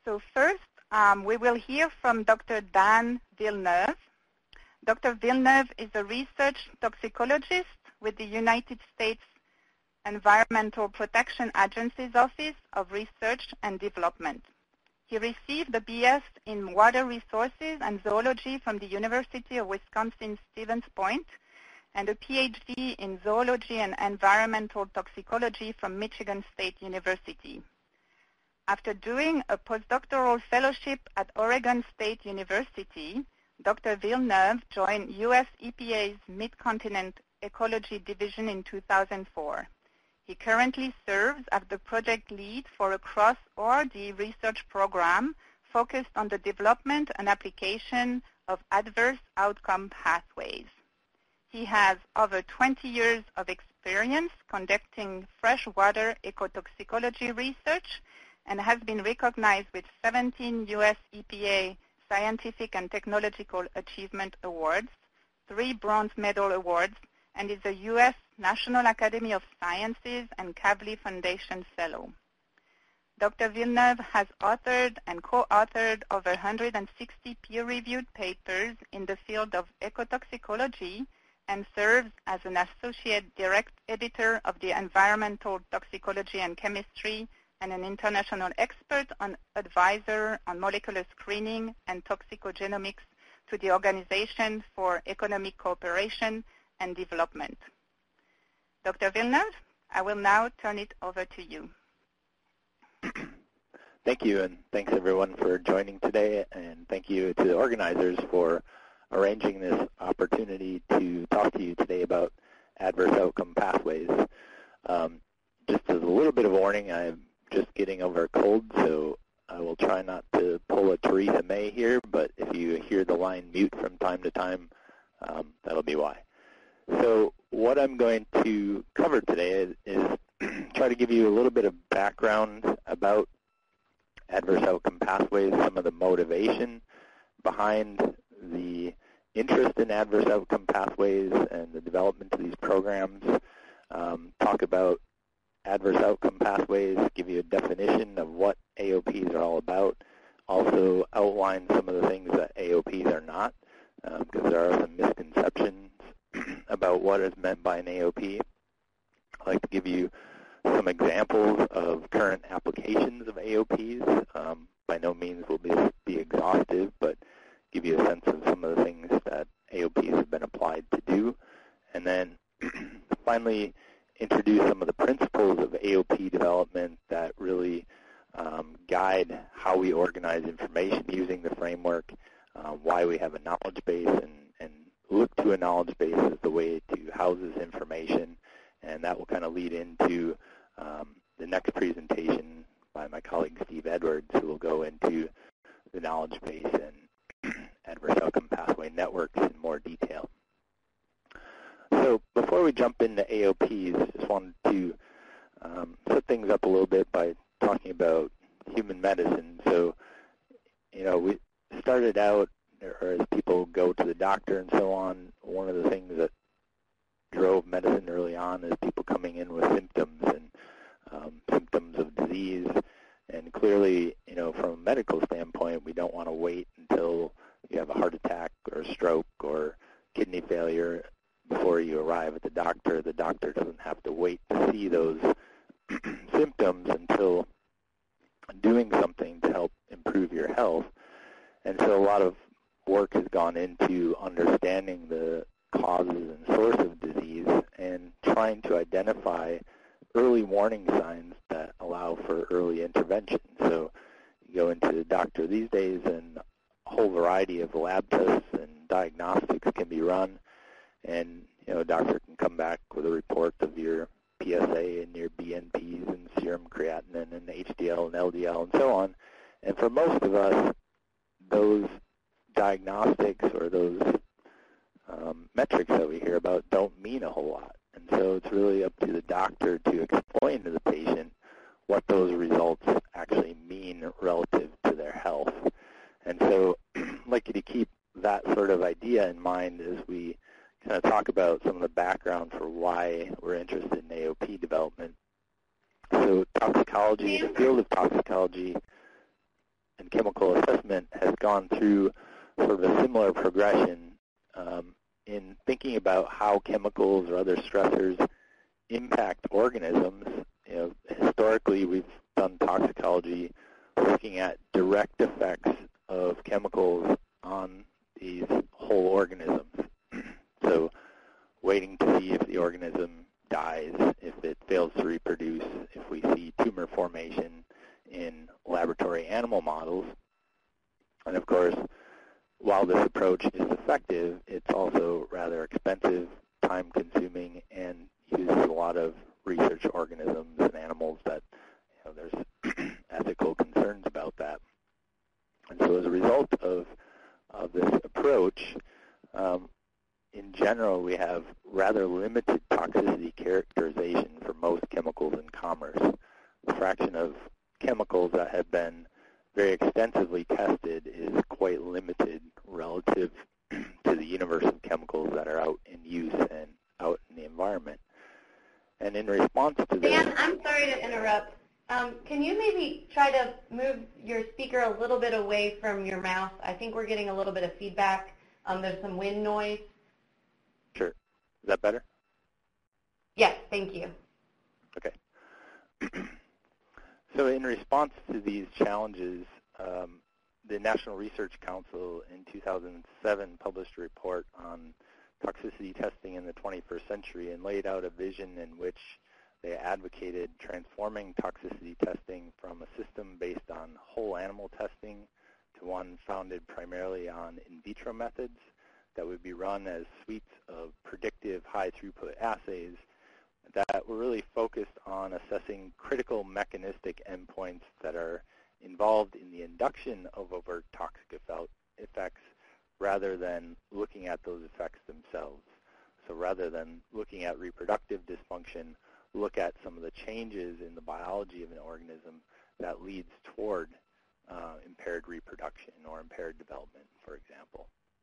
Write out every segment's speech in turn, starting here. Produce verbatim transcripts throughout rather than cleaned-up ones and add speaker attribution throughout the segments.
Speaker 1: So first, um, we will hear from Doctor Dan Villeneuve. Doctor Villeneuve is a research toxicologist with the United States Environmental Protection Agency's Office of Research and Development. He received a B S in Water Resources and Zoology from the University of Wisconsin-Stevens Point and a P H D in Zoology and Environmental Toxicology from Michigan State University. After doing a postdoctoral fellowship at Oregon State University, Doctor Villeneuve joined U S E P A's Mid-Continent Ecology Division in two thousand four. He currently serves as the project lead for a cross-O R D research program focused on the development and application of adverse outcome pathways. He has over twenty years of experience conducting freshwater ecotoxicology research and has been recognized with seventeen U S E P A Scientific and Technological Achievement Awards, three Bronze Medal Awards, and is a U S National Academy of Sciences and Kavli Foundation Fellow. Doctor Villeneuve has authored and co-authored over one hundred sixty peer-reviewed papers in the field of ecotoxicology and serves as an associate direct editor of the Environmental Toxicology and Chemistry and an international expert on advisor on molecular screening and toxicogenomics to the Organization for Economic Cooperation and Development. Doctor Villeneuve, I will now turn it over to you.
Speaker 2: Thank you, and thanks everyone for joining today, and thank you to the organizers for arranging this opportunity to talk to you today about adverse outcome pathways. Um, just as a little bit of warning, I'm just getting over a cold, so I will try not to pull a Theresa May here, but if you hear the line mute from time to time, um, that'll be why. So what I'm going to cover today is, is try to give you a little bit of background about adverse outcome pathways, some of the motivation behind the interest in adverse outcome pathways and the development of these programs, um, talk about adverse outcome pathways, give you a definition of what A O Ps are all about, also outline some of the things that A O Ps are not, because um, there are some misconceptions about what is meant by an A O P. I'd like to give you some examples of current applications of A O Ps. Um, by no means will this be exhaustive, but give you a sense of some of the things that A O Ps have been applied to do. And then finally, introduce some of the principles of A O P development that really um, guide how we organize information using the framework, uh, why we have a knowledge base, and, and look to a knowledge base as the way to house this information. And that will kind of lead into um, the next presentation by my colleague Steve Edwards, who will go into the knowledge base and adverse outcome pathway networks in more detail. So before we jump into A O Ps, just wanted to um, set things up a little bit by talking about human medicine. So, you know, we started out, or as people go to the doctor and so on, one of the things that drove medicine early on is people coming in with symptoms and um, symptoms of disease. And clearly, you know, from a medical standpoint, we don't want to wait until you have a heart attack or a stroke or kidney failure before you arrive at the doctor. The doctor doesn't have to wait to see those symptoms until doing something to help improve your health. And so a lot of work has gone into understanding the causes and source of disease and trying to identify early warning signs that allow for early intervention. So you go into the doctor these days and a whole variety of lab tests and diagnostics can be run. And, you know, a doctor can come back with a report of your P S A and your B N Ps and serum creatinine and H D L and L D L and so on. And for most of us, those diagnostics or those um, metrics that we hear about don't mean a whole lot. And so it's really up to the doctor to explain to the patient what those results actually mean relative to their health. And so I'd like you to keep that sort of idea in mind as we kind of talk about some of the background for why we're interested in A O P development. So toxicology, the field of toxicology, and chemical assessment has gone through sort of a similar progression um, in thinking about how chemicals or other stressors impact organisms. You know, historically, we've done toxicology looking at direct effects of chemicals on these whole organisms. So waiting to see if the organism dies, if it fails to reproduce, if we see tumor formation in laboratory animal models. And of course, while this approach is effective, it's also rather expensive, time-consuming, and uses a lot of research organisms and animals that, you know, there's ethical concerns about that. And so as a result of, of this approach, um, in general, we have rather limited toxicity characterization for most chemicals in commerce. The fraction of chemicals that have been very extensively tested is quite limited relative to the universe of chemicals that are out in use and out in the environment. And in response to this...
Speaker 3: Dan, I'm sorry to interrupt. Um, can you maybe try to move your speaker a little bit away from your mouth? I think we're getting a little bit of feedback. Um, there's some wind noise.
Speaker 2: Sure. Is that better?
Speaker 3: Yes, thank you.
Speaker 2: Okay. So in response to these challenges, um, the National Research Council in two thousand seven published a report on toxicity testing in the twenty-first century and laid out a vision in which they advocated transforming toxicity testing from a system based on whole animal testing to one founded primarily on in vitro methods that would be run as suites of predictive high-throughput assays that were really focused on assessing critical mechanistic endpoints that are involved in the induction of overt toxic effects rather than looking at those effects themselves. So rather than looking at reproductive dysfunction, look at some of the changes in the biology of an organism that leads toward uh, impaired reproduction or impaired development, for example.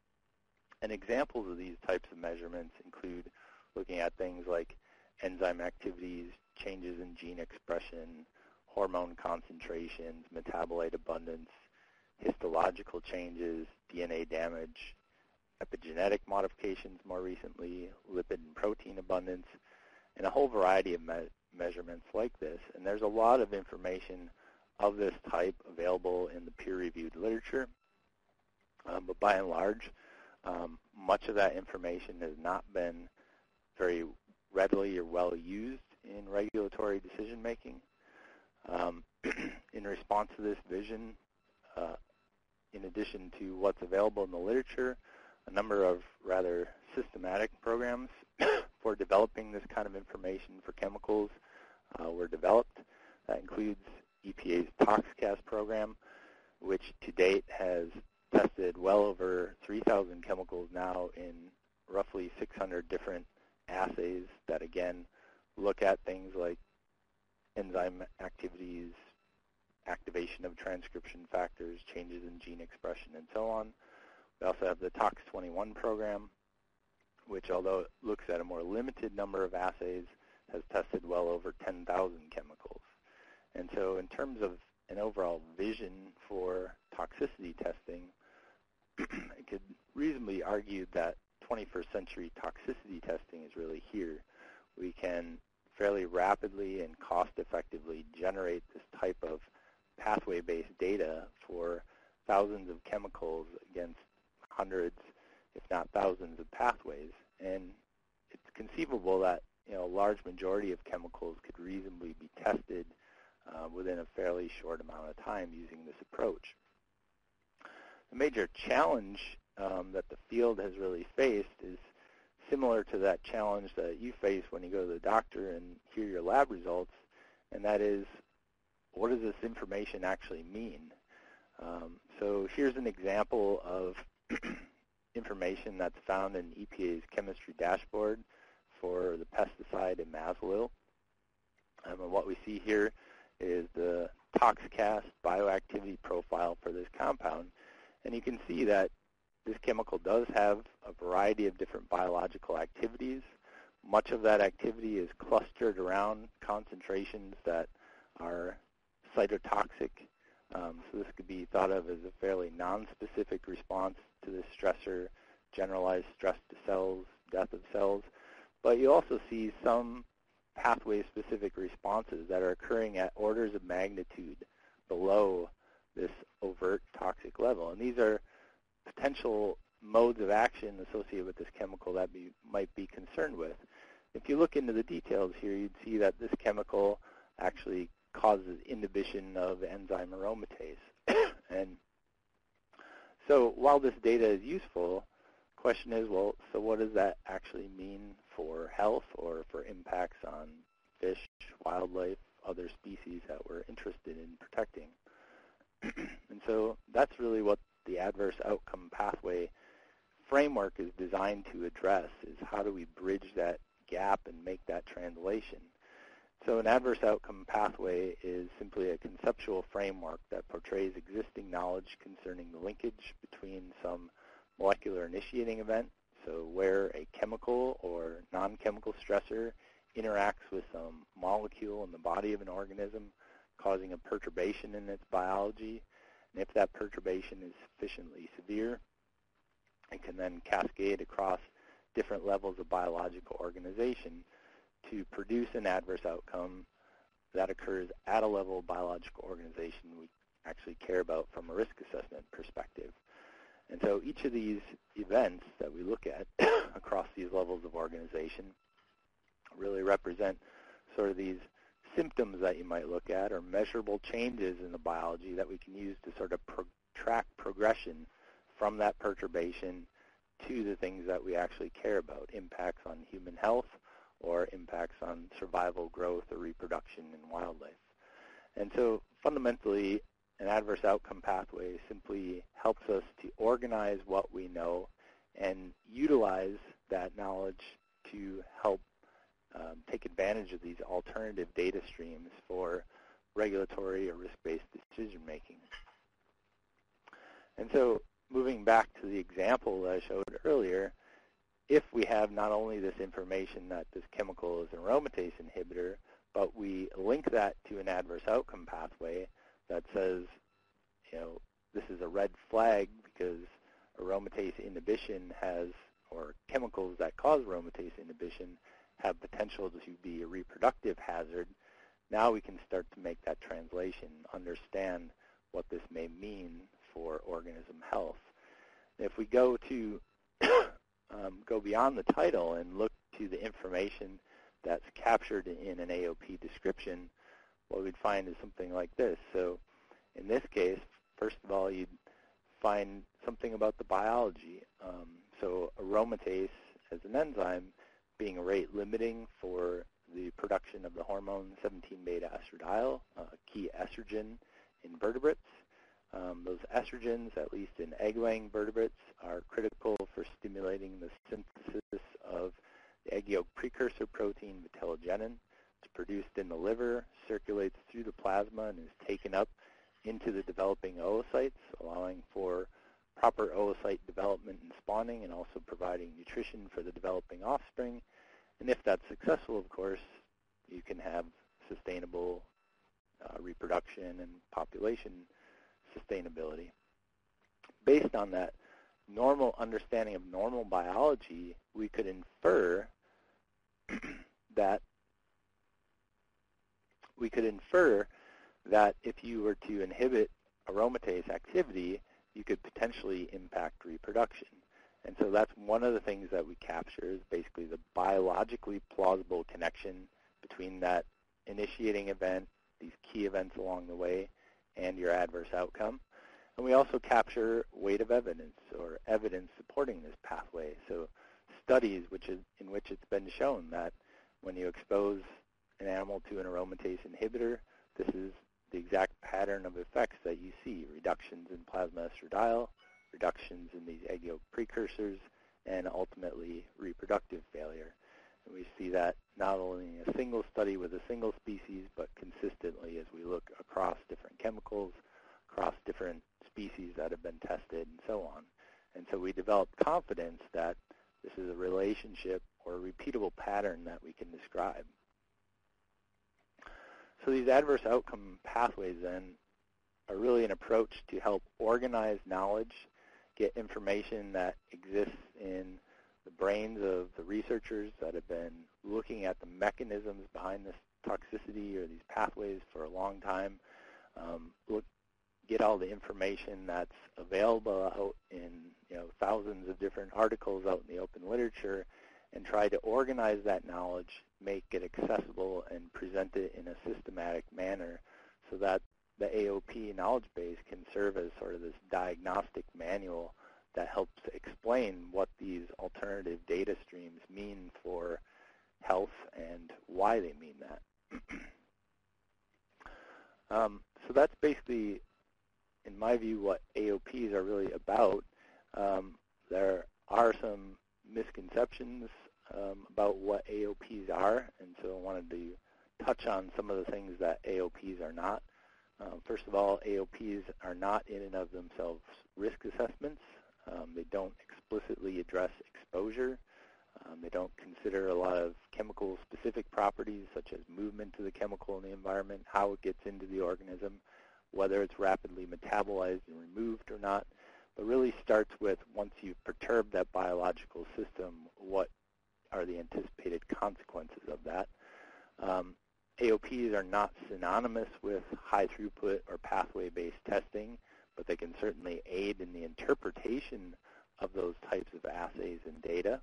Speaker 2: And examples of these types of measurements include looking at things like enzyme activities, changes in gene expression, hormone concentrations, metabolite abundance, histological changes, D N A damage, epigenetic modifications more recently, lipid and protein abundance, and a whole variety of me measurements like this. And there's a lot of information of this type available in the peer-reviewed literature. Um, but by and large, um, much of that information has not been very readily or well used in regulatory decision making. Um, in response to this vision, uh, in addition to what's available in the literature, a number of rather systematic programs for developing this kind of information for chemicals uh, were developed. That includes E P A's ToxCast program, which to date has tested well over three thousand chemicals now in roughly six hundred different assays that, again, look at things like enzyme activities, activation of transcription factors, changes in gene expression, and so on. We also have the Tox twenty-one program, which, although it looks at a more limited number of assays, has tested well over ten thousand chemicals. And so in terms of an overall vision for toxicity testing, it could reasonably argue that twenty-first century toxicity testing is really here. We can fairly rapidly and cost-effectively generate this type of pathway-based data for thousands of chemicals against hundreds, if not thousands, of pathways. And it's conceivable that, you know, a large majority of chemicals could reasonably be tested uh, within a fairly short amount of time using this approach. The major challenge um, that the field has really faced is similar to that challenge that you face when you go to the doctor and hear your lab results, and that is, what does this information actually mean? Um, so here's an example of information that's found in E P A's chemistry dashboard for the pesticide imazalil. Um, and what we see here is the ToxCast bioactivity profile for this compound. And you can see that this chemical does have a variety of different biological activities. Much of that activity is clustered around concentrations that are cytotoxic Um, so this could be thought of as a fairly non-specific response to this stressor, generalized stress to cells, death of cells. But you also see some pathway-specific responses that are occurring at orders of magnitude below this overt toxic level. And these are potential modes of action associated with this chemical that we might be concerned with. If you look into the details here, you'd see that this chemical actually causes inhibition of enzyme aromatase. And so while this data is useful, the question is, well, so what does that actually mean for health or for impacts on fish, wildlife, other species that we're interested in protecting? And so that's really what the adverse outcome pathway framework is designed to address, is how do we bridge that gap and make that translation. So an adverse outcome pathway is simply a conceptual framework that portrays existing knowledge concerning the linkage between some molecular initiating event, so where a chemical or non-chemical stressor interacts with some molecule in the body of an organism, causing a perturbation in its biology. And if that perturbation is sufficiently severe, it can then cascade across different levels of biological organization to produce an adverse outcome that occurs at a level of biological organization we actually care about from a risk assessment perspective. And so each of these events that we look at across these levels of organization really represent sort of these symptoms that you might look at, or measurable changes in the biology that we can use to sort of pro track progression from that perturbation to the things that we actually care about, impacts on human health or impacts on survival, growth, or reproduction in wildlife. And so fundamentally, an adverse outcome pathway simply helps us to organize what we know and utilize that knowledge to help um, take advantage of these alternative data streams for regulatory or risk-based decision-making. And so moving back to the example that I showed earlier, if we have not only this information that this chemical is an aromatase inhibitor, but we link that to an adverse outcome pathway that says, you know, this is a red flag because aromatase inhibition has, or chemicals that cause aromatase inhibition have potential to be a reproductive hazard, now we can start to make that translation, understand what this may mean for organism health. If we go to um, go beyond the title and look to the information that's captured in an A O P description, what we'd find is something like this. So in this case, first of all, you'd find something about the biology. Um, so aromatase as an enzyme being rate limiting for the production of the hormone seventeen beta estradiol, a key estrogen in vertebrates. Um, those estrogens, at least in egg-laying vertebrates, are critical for stimulating the synthesis of the egg yolk precursor protein vitellogenin. It's produced in the liver, circulates through the plasma, and is taken up into the developing oocytes, allowing for proper oocyte development and spawning, and also providing nutrition for the developing offspring. And if that's successful, of course, you can have sustainable uh, reproduction and population sustainability. Based on that normal understanding of normal biology, we could infer that we could infer that if you were to inhibit aromatase activity, you could potentially impact reproduction. And so that's one of the things that we capture is basically the biologically plausible connection between that initiating event, these key events along the way, and your adverse outcome. And we also capture weight of evidence, or evidence supporting this pathway. So studies which is, in which it's been shown that when you expose an animal to an aromatase inhibitor, this is the exact pattern of effects that you see: reductions in plasma estradiol, reductions in these egg yolk precursors, and ultimately reproductive failure. And we see that not only in a single study with a single species, but consistently as we look across different chemicals, across different species that have been tested, and so on. And so we developed confidence that this is a relationship or a repeatable pattern that we can describe. So these adverse outcome pathways then are really an approach to help organize knowledge, get information that exists in the brains of the researchers that have been looking at the mechanisms behind this toxicity or these pathways for a long time, um, look, get all the information that's available out in you know thousands of different articles out in the open literature, and try to organize that knowledge, make it accessible, and present it in a systematic manner so that the A O P knowledge base can serve as sort of this diagnostic manual that helps explain what these alternative data streams mean for health and why they mean that. um, so that's basically, in my view, what A O Ps are really about. Um, there are some misconceptions um, about what A O Ps are, and so I wanted to touch on some of the things that A O Ps are not. Um, first of all, A O Ps are not in and of themselves risk assessments. Um, they don't explicitly address exposure. Um, they don't consider a lot of chemical-specific properties, such as movement of the chemical in the environment, how it gets into the organism, whether it's rapidly metabolized and removed or not, but really starts with, once you've perturbed that biological system, what are the anticipated consequences of that. Um, A O Ps are not synonymous with high-throughput or pathway-based testing, but they can certainly aid in the interpretation of those types of assays and data.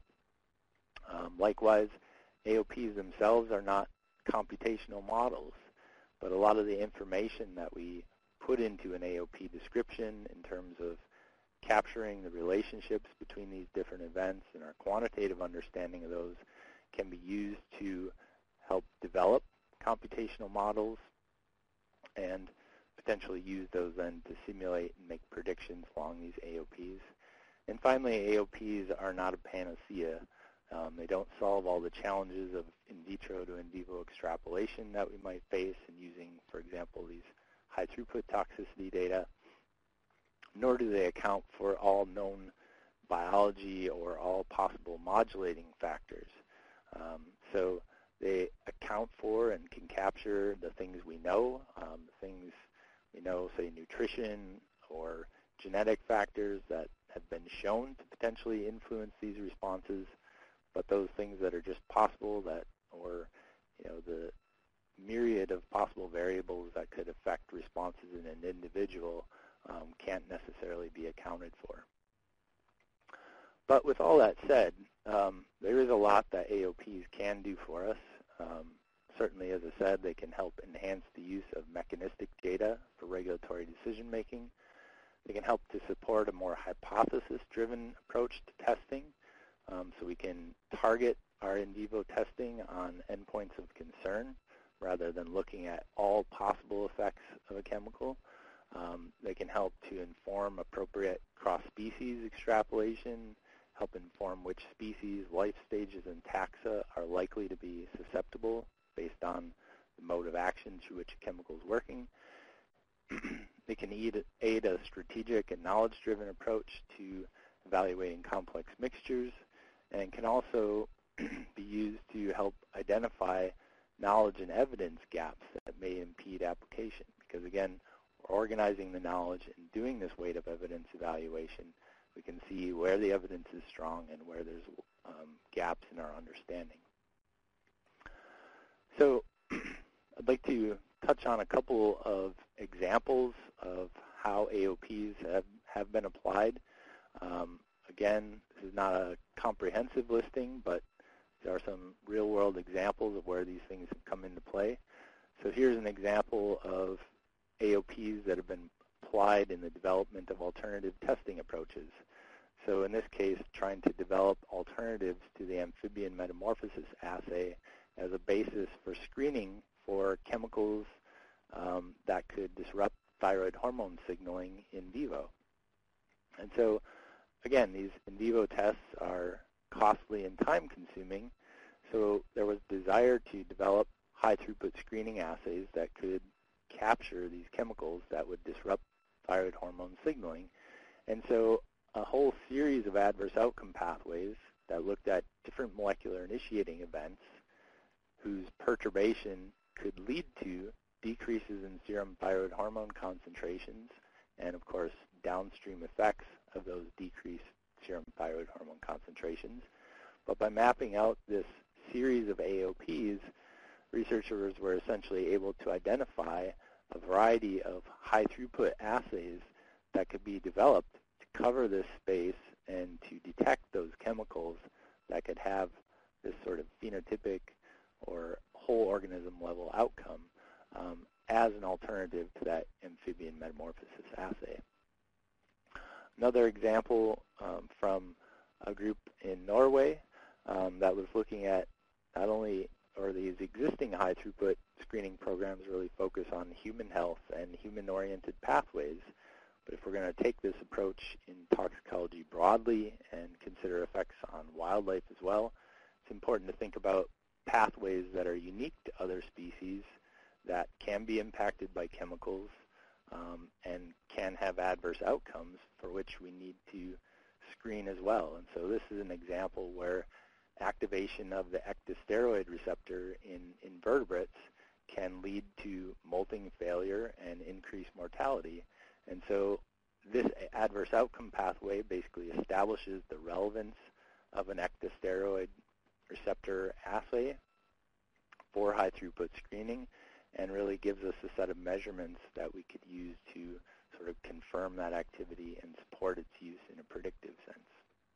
Speaker 2: Um, likewise, A O Ps themselves are not computational models, but a lot of the information that we put into an A O P description in terms of capturing the relationships between these different events and our quantitative understanding of those can be used to help develop computational models and potentially use those then to simulate and make predictions along these A O Ps. And finally, A O Ps are not a panacea. Um, they don't solve all the challenges of in vitro to in vivo extrapolation that we might face in using, for example, these high-throughput toxicity data, nor do they account for all known biology or all possible modulating factors. Um, so they account for and can capture the things we know, um, the things we know, say nutrition or genetic factors that have been shown to potentially influence these responses, but those things that are just possible, that, or you know, the myriad of possible variables that could affect responses in an individual um, can't necessarily be accounted for. But with all that said, um, there is a lot that A O Ps can do for us. Um, certainly, as I said, they can help enhance the use of mechanistic data for regulatory decision making. They can help to support a more hypothesis-driven approach to testing, um, so we can target our in vivo testing on endpoints of concern rather than looking at all possible effects of a chemical. Um, they can help to inform appropriate cross-species extrapolation, help inform which species, life stages, and taxa are likely to be susceptible based on the mode of action through which a chemical is working. They can aid, aid a strategic and knowledge-driven approach to evaluating complex mixtures, and can also be used to help identify knowledge and evidence gaps that may impede application. Because again, we're organizing the knowledge and doing this weight of evidence evaluation, we can see where the evidence is strong and where there's um, gaps in our understanding. So I'd like to touch on a couple of examples of how A O Ps have, have been applied. Um, again, this is not a comprehensive listing, but there are some real-world examples of where these things have come into play. So here's an example of A O Ps that have been applied in the development of alternative testing approaches. So in this case, trying to develop alternatives to the amphibian metamorphosis assay as a basis for screening for chemicals um, that could disrupt thyroid hormone signaling in vivo. And so, again, these in vivo tests are costly and time-consuming, so there was desire to develop high-throughput screening assays that could capture these chemicals that would disrupt thyroid hormone signaling. And so a whole series of adverse outcome pathways that looked at different molecular initiating events whose perturbation could lead to decreases in serum thyroid hormone concentrations, and of course downstream effects of those decreased serum thyroid hormone concentrations. But by mapping out this series of A O Ps, researchers were essentially able to identify a variety of high-throughput assays that could be developed to cover this space and to detect those chemicals that could have this sort of phenotypic or whole organism level outcome um, as an alternative to that amphibian metamorphosis assay. Another example um, from a group in Norway um, that was looking at not only, or these existing high throughput screening programs really focus on human health and human-oriented pathways, but if we're going to take this approach in toxicology broadly and consider effects on wildlife as well, it's important to think about pathways that are unique to other species that can be impacted by chemicals um, and can have adverse outcomes for which we need to screen as well. And so this is an example where activation of the ecdysteroid receptor in invertebrates can lead to molting failure and increased mortality. And so this adverse outcome pathway basically establishes the relevance of an ecdysteroid receptor assay for high throughput screening and really gives us a set of measurements that we could use to sort of confirm that activity and support its use in a predictive sense.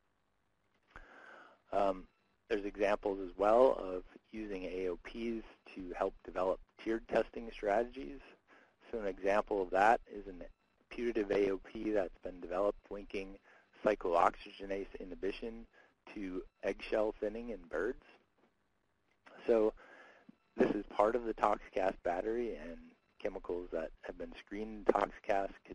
Speaker 2: Um, there's examples as well of using A O Ps to help develop tiered testing strategies. So an example of that is an putative A O P that's been developed linking cyclooxygenase inhibition to eggshell thinning in birds. So this is part of the ToxCast battery, and chemicals that have been screened in ToxCast could,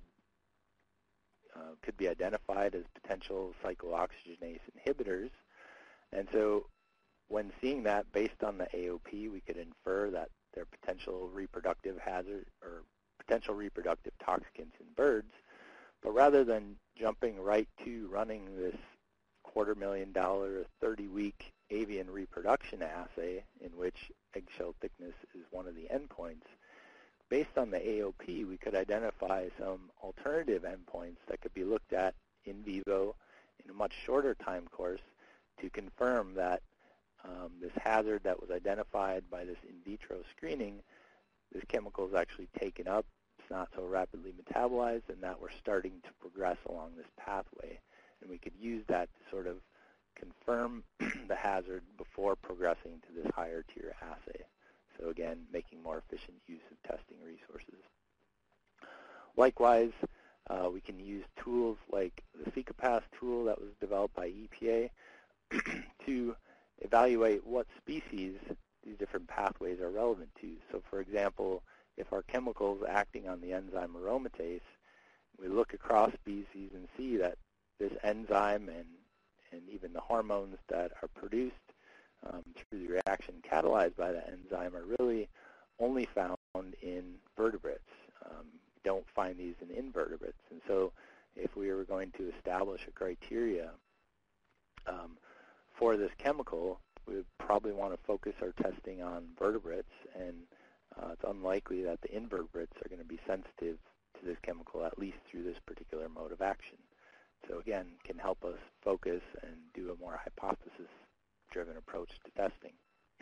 Speaker 2: uh, could be identified as potential cyclooxygenase inhibitors. And so when seeing that based on the A O P, we could infer that they're potential reproductive hazard or potential reproductive toxicants in birds. But rather than jumping right to running this quarter million dollar, thirty-week avian reproduction assay in which eggshell thickness is one of the endpoints, based on the A O P, we could identify some alternative endpoints that could be looked at in vivo in a much shorter time course to confirm that um, this hazard that was identified by this in vitro screening, this chemical is actually taken up, it's not so rapidly metabolized, and that we're starting to progress along this pathway. And we could use that to sort of confirm the hazard before progressing to this higher tier assay. So again, making more efficient use of testing resources. Likewise, uh, we can use tools like the FecaPath tool that was developed by E P A to evaluate what species these different pathways are relevant to. So for example, if our chemicals acting on the enzyme aromatase, we look across species and see that this enzyme and, and even the hormones that are produced um, through the reaction catalyzed by the enzyme are really only found in vertebrates. Um, we don't find these in invertebrates. And so if we were going to establish a criteria um, for this chemical, we would probably want to focus our testing on vertebrates, and uh, it's unlikely that the invertebrates are going to be sensitive to this chemical, at least through this particular mode of action. So again, can help us focus and do a more hypothesis-driven approach to testing.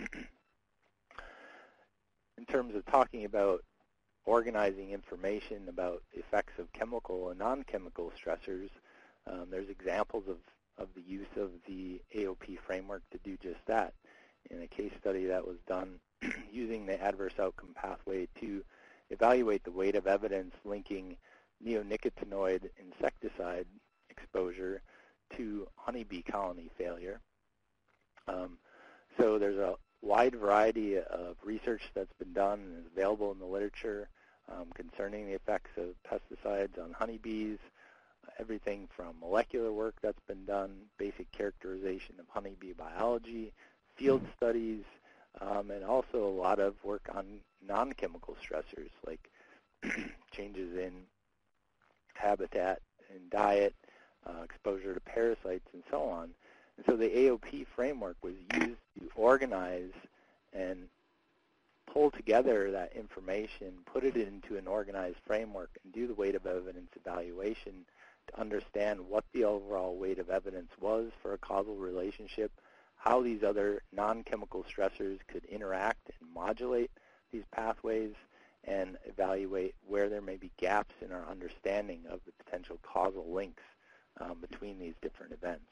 Speaker 2: In terms of talking about organizing information about the effects of chemical and non-chemical stressors, um, there's examples of, of the use of the A O P framework to do just that. In a case study that was done using the adverse outcome pathway to evaluate the weight of evidence linking neonicotinoid insecticide exposure to honeybee colony failure. Um, so there's a wide variety of research that's been done and is available in the literature um, concerning the effects of pesticides on honeybees, uh, everything from molecular work that's been done, basic characterization of honeybee biology, field studies, um, and also a lot of work on non-chemical stressors like changes in habitat and diet, uh, exposure to parasites, and so on. And so the A O P framework was used to organize and pull together that information, put it into an organized framework, and do the weight of evidence evaluation to understand what the overall weight of evidence was for a causal relationship, how these other non-chemical stressors could interact and modulate these pathways, and evaluate where there may be gaps in our understanding of the potential causal links um, between these different events.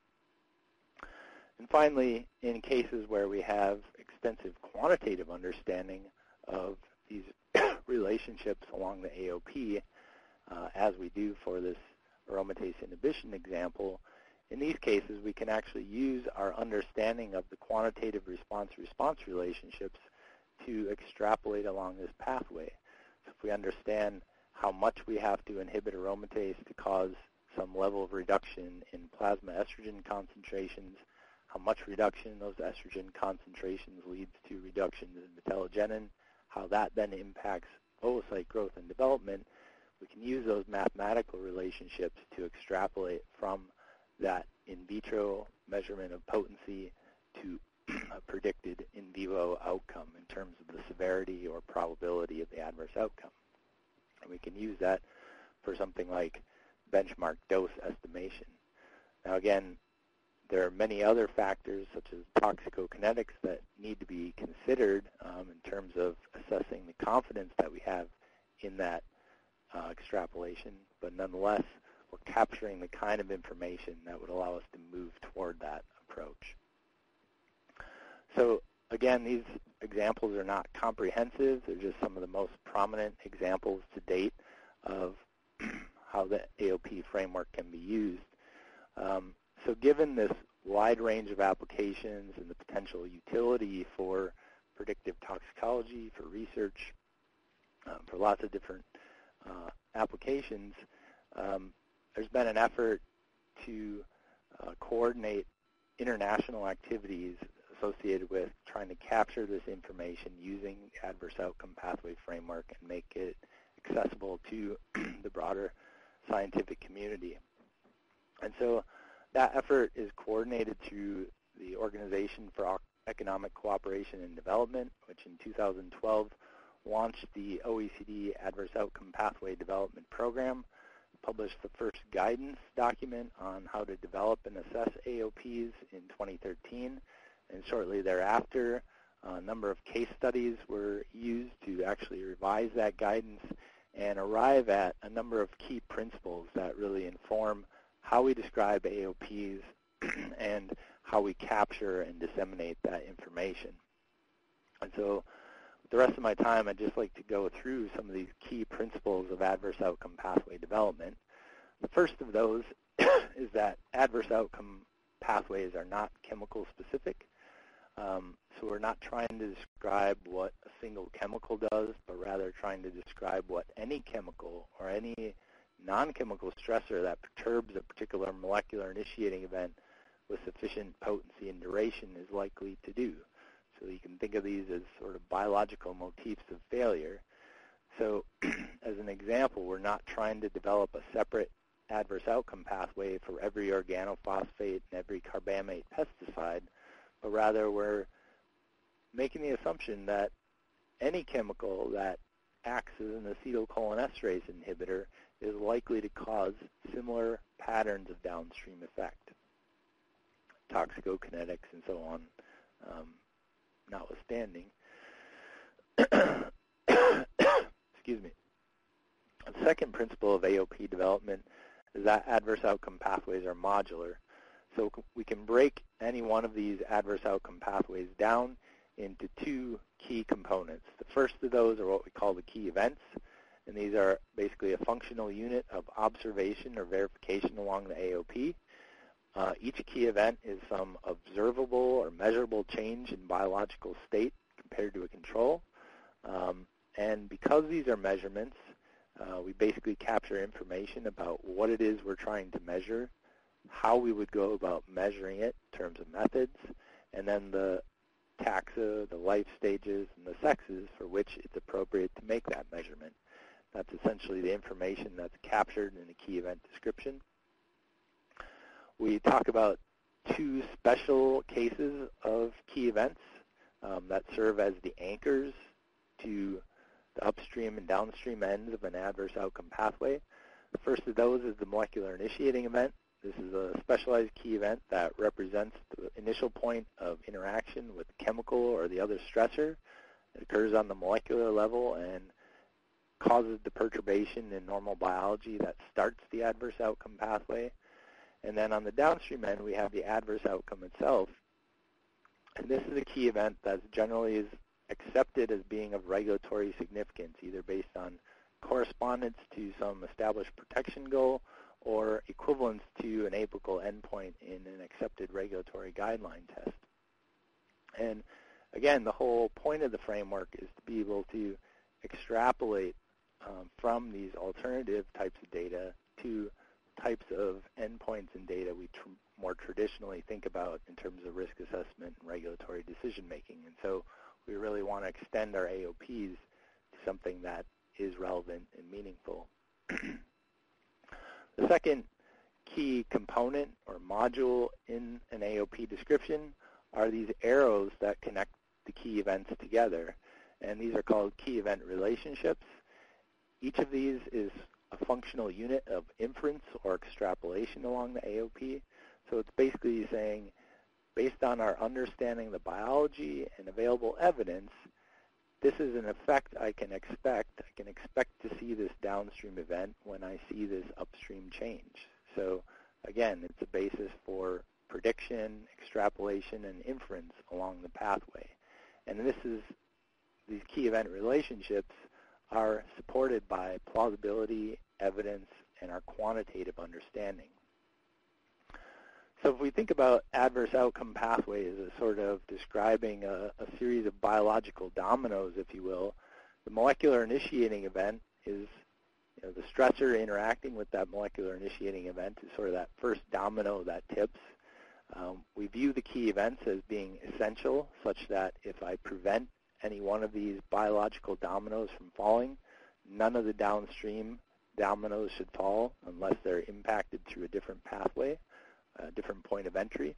Speaker 2: And finally, in cases where we have extensive quantitative understanding of these relationships along the A O P, uh, as we do for this aromatase inhibition example, in these cases we can actually use our understanding of the quantitative response-response relationships to extrapolate along this pathway. So if we understand how much we have to inhibit aromatase to cause some level of reduction in plasma estrogen concentrations, how much reduction in those estrogen concentrations leads to reductions in vitellogenin, how that then impacts oocyte growth and development, we can use those mathematical relationships to extrapolate from that in vitro measurement of potency to a predicted in vivo outcome in terms of the severity or probability of the adverse outcome. And we can use that for something like benchmark dose estimation. Now again, there are many other factors such as toxicokinetics that need to be considered um, in terms of assessing the confidence that we have in that uh, extrapolation, but nonetheless, we're capturing the kind of information that would allow us to move toward that approach. So again, these examples are not comprehensive. They're just some of the most prominent examples to date of how the A O P framework can be used. Um, so given this wide range of applications and the potential utility for predictive toxicology, for research, um, for lots of different uh, applications, um, there's been an effort to uh, coordinate international activities associated with trying to capture this information using the adverse outcome pathway framework and make it accessible to the broader scientific community. And so that effort is coordinated through the Organization for Economic Cooperation and Development, which in two thousand twelve launched the O E C D Adverse Outcome Pathway Development Program, published the first guidance document on how to develop and assess A O Ps in twenty thirteen, and shortly thereafter, a number of case studies were used to actually revise that guidance and arrive at a number of key principles that really inform how we describe A O Ps and how we capture and disseminate that information. And so with the rest of my time, I'd just like to go through some of these key principles of adverse outcome pathway development. The first of those is that adverse outcome pathways are not chemical specific. Um, so we're not trying to describe what a single chemical does, but rather trying to describe what any chemical or any non-chemical stressor that perturbs a particular molecular initiating event with sufficient potency and duration is likely to do. So you can think of these as sort of biological motifs of failure. So as an example, we're not trying to develop a separate adverse outcome pathway for every organophosphate and every carbamate pesticide, but rather we're making the assumption that any chemical that acts as an acetylcholinesterase inhibitor is likely to cause similar patterns of downstream effect, toxicokinetics and so on, um, notwithstanding. Excuse me. The second principle of A O P development is that adverse outcome pathways are modular. So we can break any one of these adverse outcome pathways down into two key components. The first of those are what we call the key events, and these are basically a functional unit of observation or verification along the A O P. Uh, each key event is some observable or measurable change in biological state compared to a control. Um, and because these are measurements, uh, we basically capture information about what it is we're trying to measure, how we would go about measuring it in terms of methods, and then the taxa, the life stages, and the sexes for which it's appropriate to make that measurement. That's essentially the information that's captured in the key event description. We talk about two special cases of key events um, that serve as the anchors upstream and downstream ends of an adverse outcome pathway. The first of those is the molecular initiating event. This is a specialized key event that represents the initial point of interaction with the chemical or the other stressor. It occurs on the molecular level and causes the perturbation in normal biology that starts the adverse outcome pathway. And then on the downstream end, we have the adverse outcome itself. And this is a key event that generally is accepted as being of regulatory significance, either based on correspondence to some established protection goal or equivalence to an apical endpoint in an accepted regulatory guideline test. And again, the whole point of the framework is to be able to extrapolate um, from these alternative types of data to types of endpoints and data we tr more traditionally think about in terms of risk assessment and regulatory decision making. And so we really want to extend our A O Ps to something that is relevant and meaningful. The second key component or module in an A O P description are these arrows that connect the key events together. And these are called key event relationships. Each of these is a functional unit of inference or extrapolation along the A O P. So it's basically saying, based on our understanding of the biology and available evidence, this is an effect I can expect. I can expect to see this downstream event when I see this upstream change. So again, it's a basis for prediction, extrapolation, and inference along the pathway. And this is, these key event relationships are supported by plausibility, evidence, and our quantitative understanding. So if we think about adverse outcome pathways as sort of describing a, a series of biological dominoes, if you will, the molecular initiating event is, you know, the stressor interacting with that molecular initiating event is sort of that first domino that tips. Um, we view the key events as being essential, such that if I prevent any one of these biological dominoes from falling, none of the downstream dominoes should fall unless they're impacted through a different pathway, a different point of entry.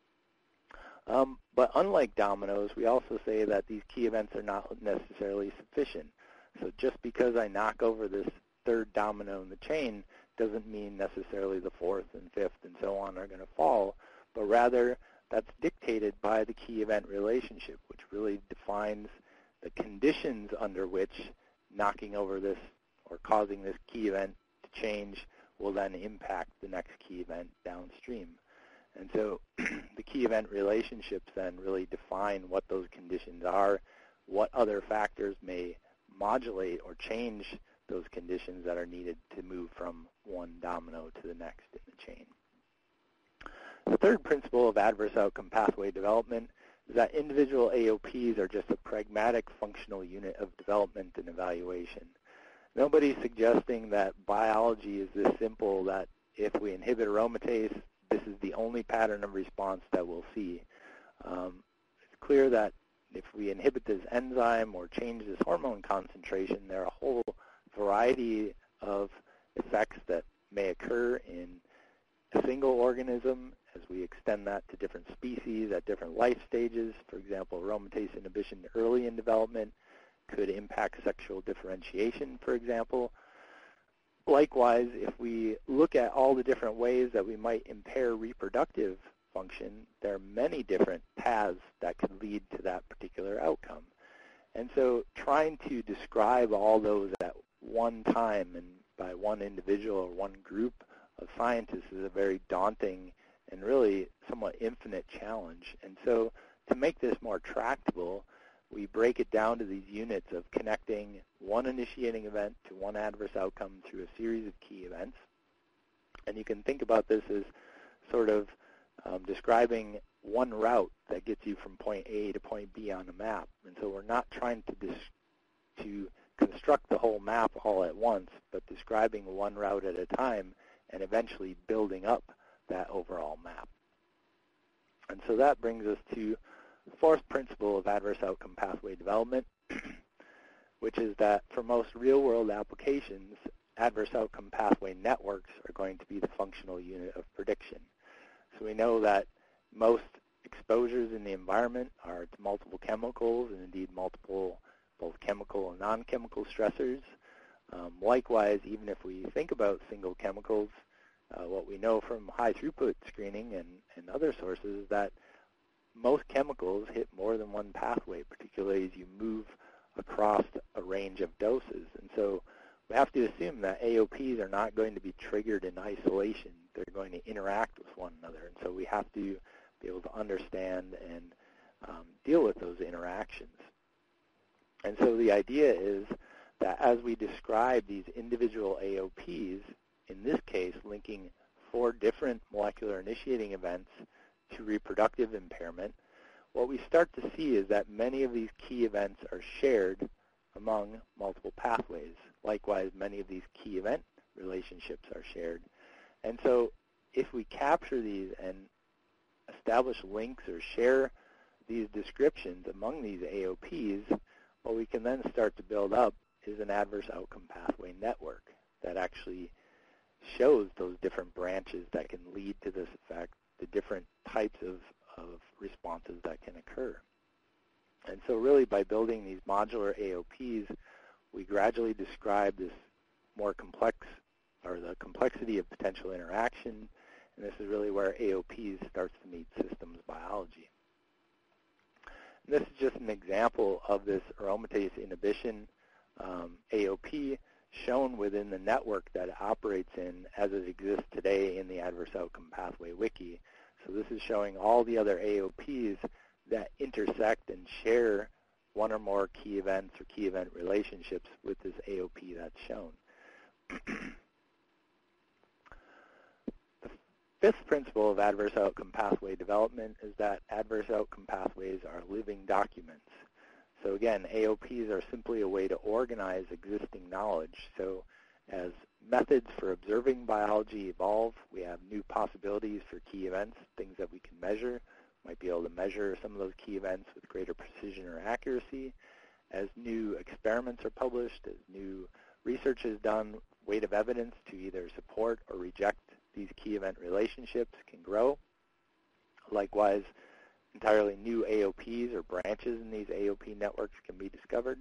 Speaker 2: Um, but unlike dominoes, we also say that these key events are not necessarily sufficient. So just because I knock over this third domino in the chain doesn't mean necessarily the fourth and fifth and so on are going to fall, but rather that's dictated by the key event relationship, which really defines the conditions under which knocking over this or causing this key event to change will then impact the next key event downstream. And so the key event relationships then really define what those conditions are, what other factors may modulate or change those conditions that are needed to move from one domino to the next in the chain. The third principle of adverse outcome pathway development is that individual A O Ps are just a pragmatic functional unit of development and evaluation. Nobody's suggesting that biology is this simple that if we inhibit aromatase, this is the only pattern of response that we'll see. Um, it's clear that if we inhibit this enzyme or change this hormone concentration, there are a whole variety of effects that may occur in a single organism as we extend that to different species at different life stages. For example, aromatase inhibition early in development could impact sexual differentiation, for example. Likewise, if we look at all the different ways that we might impair reproductive function, there are many different paths that could lead to that particular outcome. And so trying to describe all those at one time and by one individual or one group of scientists is a very daunting and really somewhat infinite challenge. And so to make this more tractable, we break it down to these units of connecting one initiating event to one adverse outcome through a series of key events. And you can think about this as sort of um, describing one route that gets you from point A to point B on a map. And so we're not trying to, dis to construct the whole map all at once, but describing one route at a time and eventually building up that overall map. And so that brings us to the fourth principle of adverse outcome pathway development, which is that for most real-world applications, adverse outcome pathway networks are going to be the functional unit of prediction. So we know that most exposures in the environment are to multiple chemicals and indeed multiple both chemical and non-chemical stressors. Um, likewise, even if we think about single chemicals, uh, what we know from high-throughput screening and, and other sources is that most chemicals hit more than one pathway, particularly as you move across a range of doses. And so we have to assume that A O Ps are not going to be triggered in isolation. They're going to interact with one another. And so we have to be able to understand and um, deal with those interactions. And so the idea is that as we describe these individual A O Ps, in this case linking four different molecular initiating events to reproductive impairment, what we start to see is that many of these key events are shared among multiple pathways. Likewise, many of these key event relationships are shared. And so if we capture these and establish links or share these descriptions among these A O Ps, what we can then start to build up is an adverse outcome pathway network that actually shows those different branches that can lead to this effect, the different types of, of responses that can occur. And so really by building these modular A O Ps, we gradually describe this more complex, or the complexity of potential interaction, and this is really where A O Ps starts to meet systems biology. And this is just an example of this aromatase inhibition um, A O P shown within the network that it operates in as it exists today in the Adverse Outcome Pathway Wiki. So this is showing all the other A O Ps that intersect and share one or more key events or key event relationships with this A O P that's shown. The fifth principle of adverse outcome pathway development is that adverse outcome pathways are living documents. So again, A O Ps are simply a way to organize existing knowledge. So as methods for observing biology evolve, we have new possibilities for key events, things that we can measure. Might be able to measure some of those key events with greater precision or accuracy. As new experiments are published, as new research is done, weight of evidence to either support or reject these key event relationships can grow. Likewise, entirely new A O Ps or branches in these A O P networks can be discovered.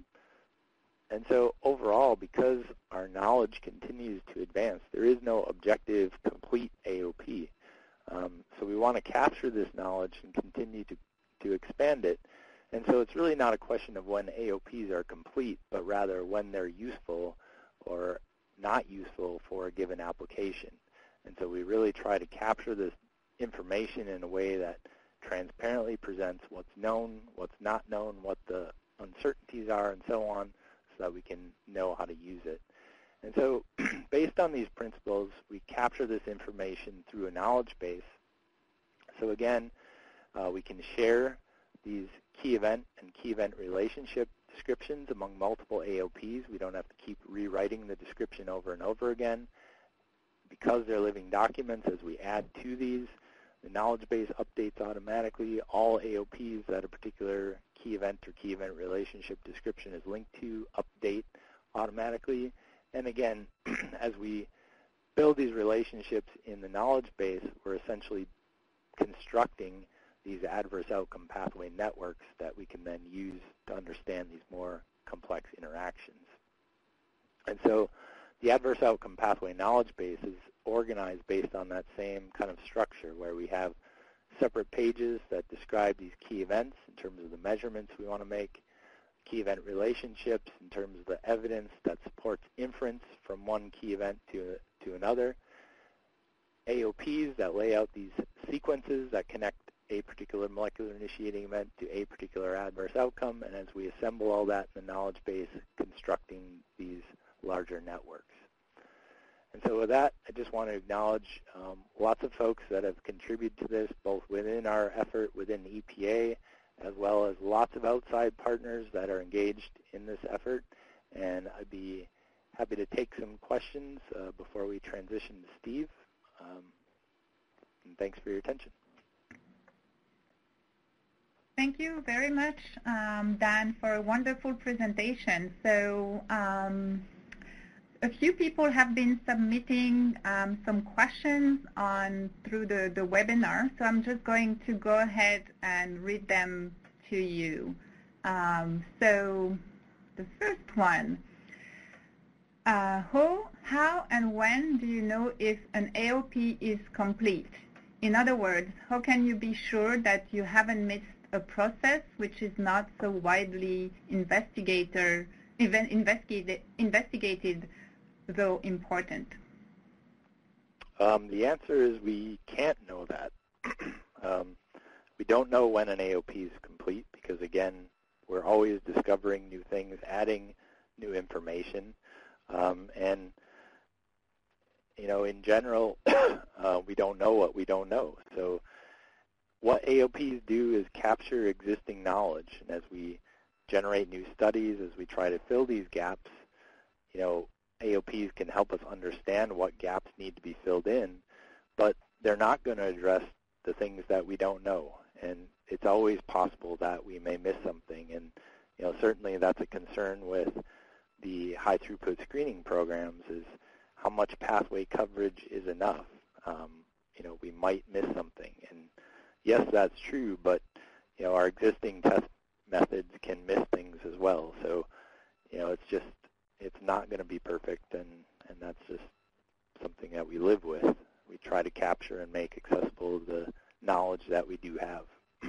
Speaker 2: And so overall, because our knowledge continues to advance, there is no objective, complete A O P. Um, so we want to capture this knowledge and continue to, to expand it. And so it's really not a question of when A O Ps are complete, but rather when they're useful or not useful for a given application. And so we really try to capture this information in a way that transparently presents what's known, what's not known, what the uncertainties are, and so on, so that we can know how to use it. And so based on these principles, we capture this information through a knowledge base. So again, uh, we can share these key event and key event relationship descriptions among multiple A O Ps. We don't have to keep rewriting the description over and over again. Because they're living documents, as we add to these, the knowledge base updates automatically. All A O Ps that a particular key event or key event relationship description is linked to update automatically. And again, as we build these relationships in the knowledge base, we're essentially constructing these adverse outcome pathway networks that we can then use to understand these more complex interactions. And so the adverse outcome pathway knowledge base is organized based on that same kind of structure, where we have separate pages that describe these key events in terms of the measurements we want to make, key event relationships in terms of the evidence that supports inference from one key event to, to another, A O Ps that lay out these sequences that connect a particular molecular initiating event to a particular adverse outcome, and as we assemble all that in the knowledge base, constructing these larger networks. And so with that, I just want to acknowledge um, lots of folks that have contributed to this, both within our effort within E P A, as well as lots of outside partners that are engaged in this effort. And I'd be happy to take some questions uh, before we transition to Steve. Um, and thanks for your attention.
Speaker 1: Thank you very much, um, Dan, for a wonderful presentation. So um, a few people have been submitting um, some questions on through the, the webinar, so I'm just going to go ahead and read them to you. Um, so The first one, uh, who, how, and when do you know if an A O P is complete? In other words, how can you be sure that you haven't missed a process which is not so widely investigator, even investigated, investigated, though important?
Speaker 2: Um, the answer is we can't know that. um, we don't know when an A O P is complete because, again, we're always discovering new things, adding new information. Um, and, you know, in general, uh, we don't know what we don't know. So what A O Ps do is capture existing knowledge. And as we generate new studies, as we try to fill these gaps, you know, A O Ps can help us understand what gaps need to be filled in, but they're not going to address the things that we don't know. And it's always possible that we may miss something. And, you know, certainly that's a concern with the high-throughput screening programs is how much pathway coverage is enough. Um, you know, we might miss something. And yes, that's true, but, you know, our existing test methods can miss things as well. So, you know, it's just, it's not going to be perfect, and, and that's just something that we live with. We try to capture and make accessible the knowledge that we do have.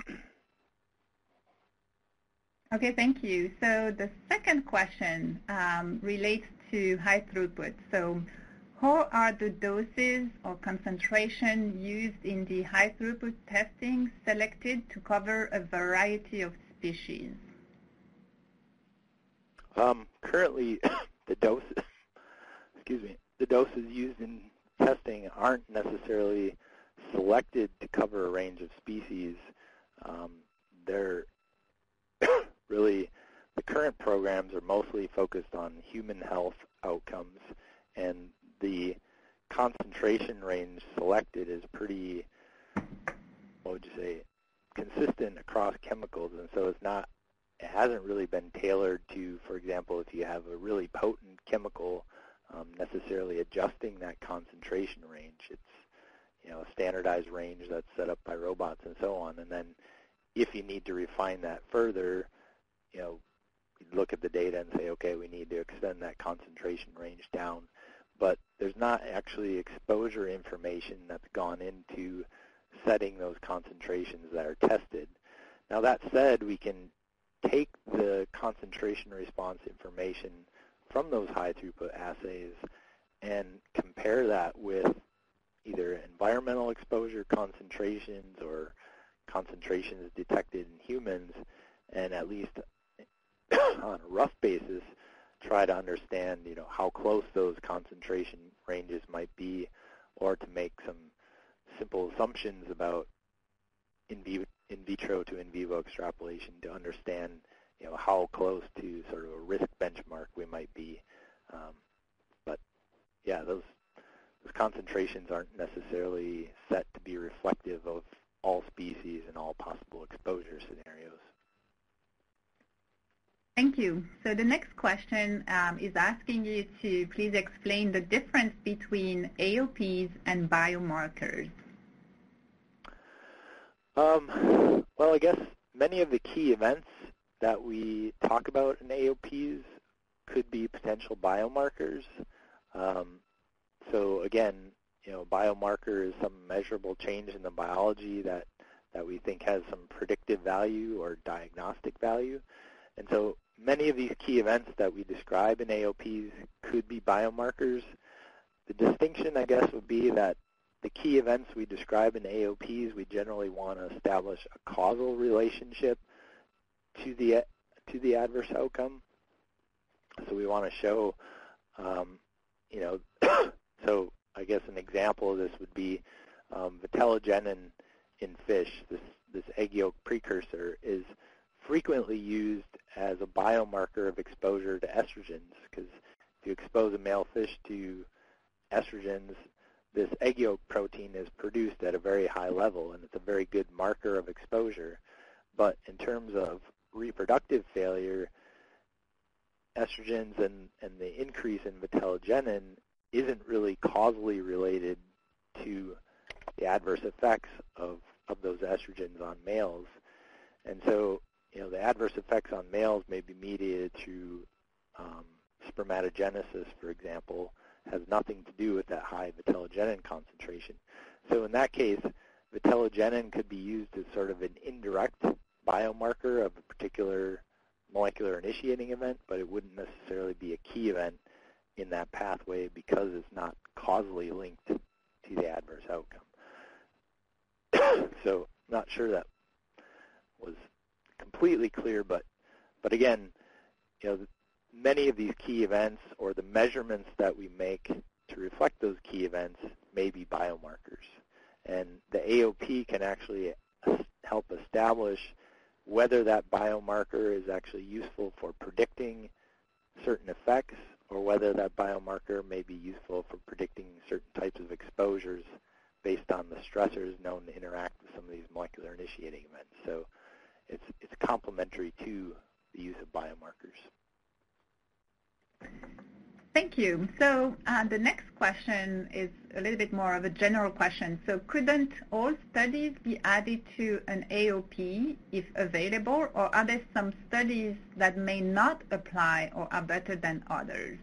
Speaker 1: Okay, thank you. So the second question um, relates to high throughput. So how are the doses or concentration used in the high throughput testing selected to cover a variety of species?
Speaker 2: Um, currently, the doses, excuse me, the doses used in testing aren't necessarily selected to cover a range of species. Um, they're really, the current programs are mostly focused on human health outcomes, and the concentration range selected is pretty, what would you say, consistent across chemicals, and so it's not, it hasn't really been tailored to, for example, if you have a really potent chemical, um, necessarily adjusting that concentration range. It's, you know, a standardized range that's set up by robots and so on. And then if you need to refine that further, you know, you look at the data and say, okay, we need to extend that concentration range down. But there's not actually exposure information that's gone into setting those concentrations that are tested. Now that said, we can take the concentration response information from those high throughput assays and compare that with either environmental exposure concentrations or concentrations detected in humans, and at least on a rough basis try to understand, you know, how close those concentration ranges might be, or to make some simple assumptions about in vivo, in vitro to in vivo extrapolation to understand, you know, how close to sort of a risk benchmark we might be. Um, but yeah, those those concentrations aren't necessarily set to be reflective of all species and all possible exposure scenarios.
Speaker 1: Thank you. So the next question um, is asking you to please explain the difference between A O Ps and biomarkers.
Speaker 2: Um, well, I guess many of the key events that we talk about in A O Ps could be potential biomarkers. Um, so again, you know, biomarker is some measurable change in the biology that, that we think has some predictive value or diagnostic value. And so many of these key events that we describe in A O Ps could be biomarkers. The distinction, I guess, would be that the key events we describe in A O Ps, we generally want to establish a causal relationship to the to the adverse outcome. So we want to show, um, you know, so I guess an example of this would be um, vitellogenin in fish. This this egg yolk precursor is frequently used as a biomarker of exposure to estrogens, because if you expose a male fish to estrogens, this egg yolk protein is produced at a very high level, and it's a very good marker of exposure. But in terms of reproductive failure, estrogens and, and the increase in vitellogenin isn't really causally related to the adverse effects of, of those estrogens on males. And so, you know, the adverse effects on males may be mediated through spermatogenesis, for example, has nothing to do with that high vitellogenin concentration. So in that case, vitellogenin could be used as sort of an indirect biomarker of a particular molecular initiating event, but it wouldn't necessarily be a key event in that pathway because it's not causally linked to the adverse outcome. So I'm not sure that was completely clear, but but again, you know, many of these key events or the measurements that we make to reflect those key events may be biomarkers. And the A O P can actually help establish whether that biomarker is actually useful for predicting certain effects or whether that biomarker may be useful for predicting certain types of exposures based on the stressors known to interact with some of these molecular initiating events. So it's, it's complementary to the use of biomarkers.
Speaker 4: Thank you. So uh, the next question is a little bit more of a general question. So couldn't all studies be added to an A O P if available, or are there some studies that may not apply or are better than others?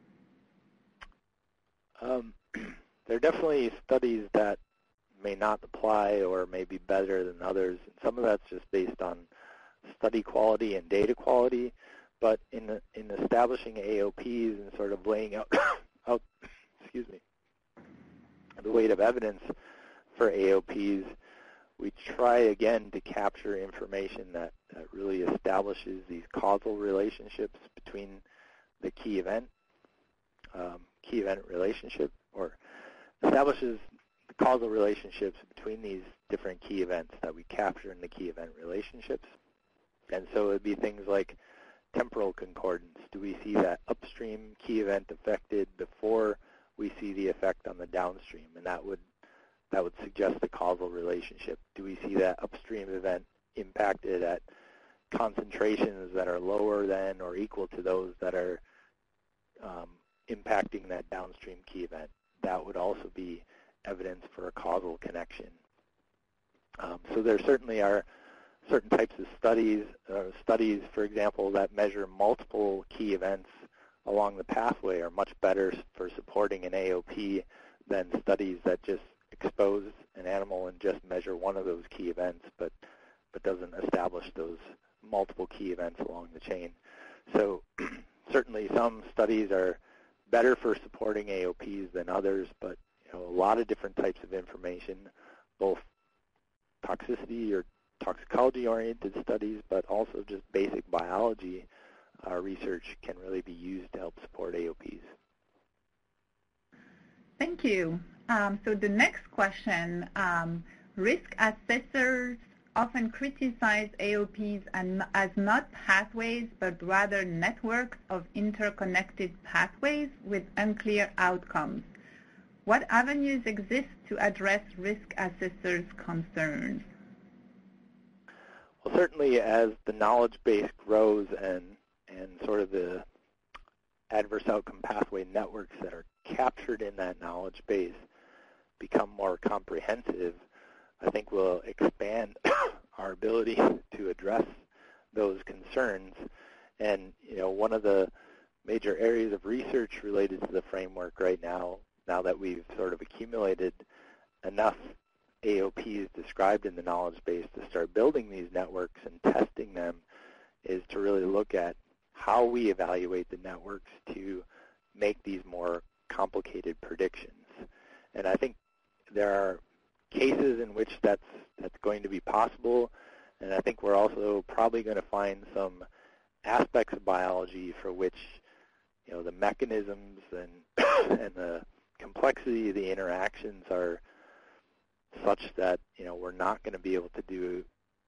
Speaker 2: Um, there are definitely studies that may not apply or may be better than others. And some of that's just based on study quality and data quality. But in the, in establishing A O Ps and sort of laying out, out, excuse me, the weight of evidence for A O Ps, we try again to capture information that, that really establishes these causal relationships between the key event, um, key event relationship, or establishes the causal relationships between these different key events that we capture in the key event relationships. And so it would be things like temporal concordance. Do we see that upstream key event affected before we see the effect on the downstream? And that would that would suggest the causal relationship. Do we see that upstream event impacted at concentrations that are lower than or equal to those that are um, impacting that downstream key event? That would also be evidence for a causal connection. Um, so there certainly are certain types of studies, uh, studies, for example, that measure multiple key events along the pathway are much better for supporting an A O P than studies that just expose an animal and just measure one of those key events, but but doesn't establish those multiple key events along the chain. So certainly some studies are better for supporting A O Ps than others, but you know, a lot of different types of information, both toxicity or toxicology-oriented studies, but also just basic biology uh, research can really be used to help support A O Ps.
Speaker 4: Thank you. Um, so the next question, um, risk assessors often criticize A O Ps as not pathways, but rather networks of interconnected pathways with unclear outcomes. What avenues exist to address risk assessors' concerns?
Speaker 2: Well, certainly as the knowledge base grows and, and sort of the adverse outcome pathway networks that are captured in that knowledge base become more comprehensive, I think we'll expand our ability to address those concerns. And, you know, one of the major areas of research related to the framework right now, now that we've sort of accumulated enough A O Ps described in the knowledge base to start building these networks and testing them, is to really look at how we evaluate the networks to make these more complicated predictions. And I think there are cases in which that's that's going to be possible, and I think we're also probably going to find some aspects of biology for which, you know, the mechanisms and and the complexity of the interactions are such that, you know, we're not going to be able to do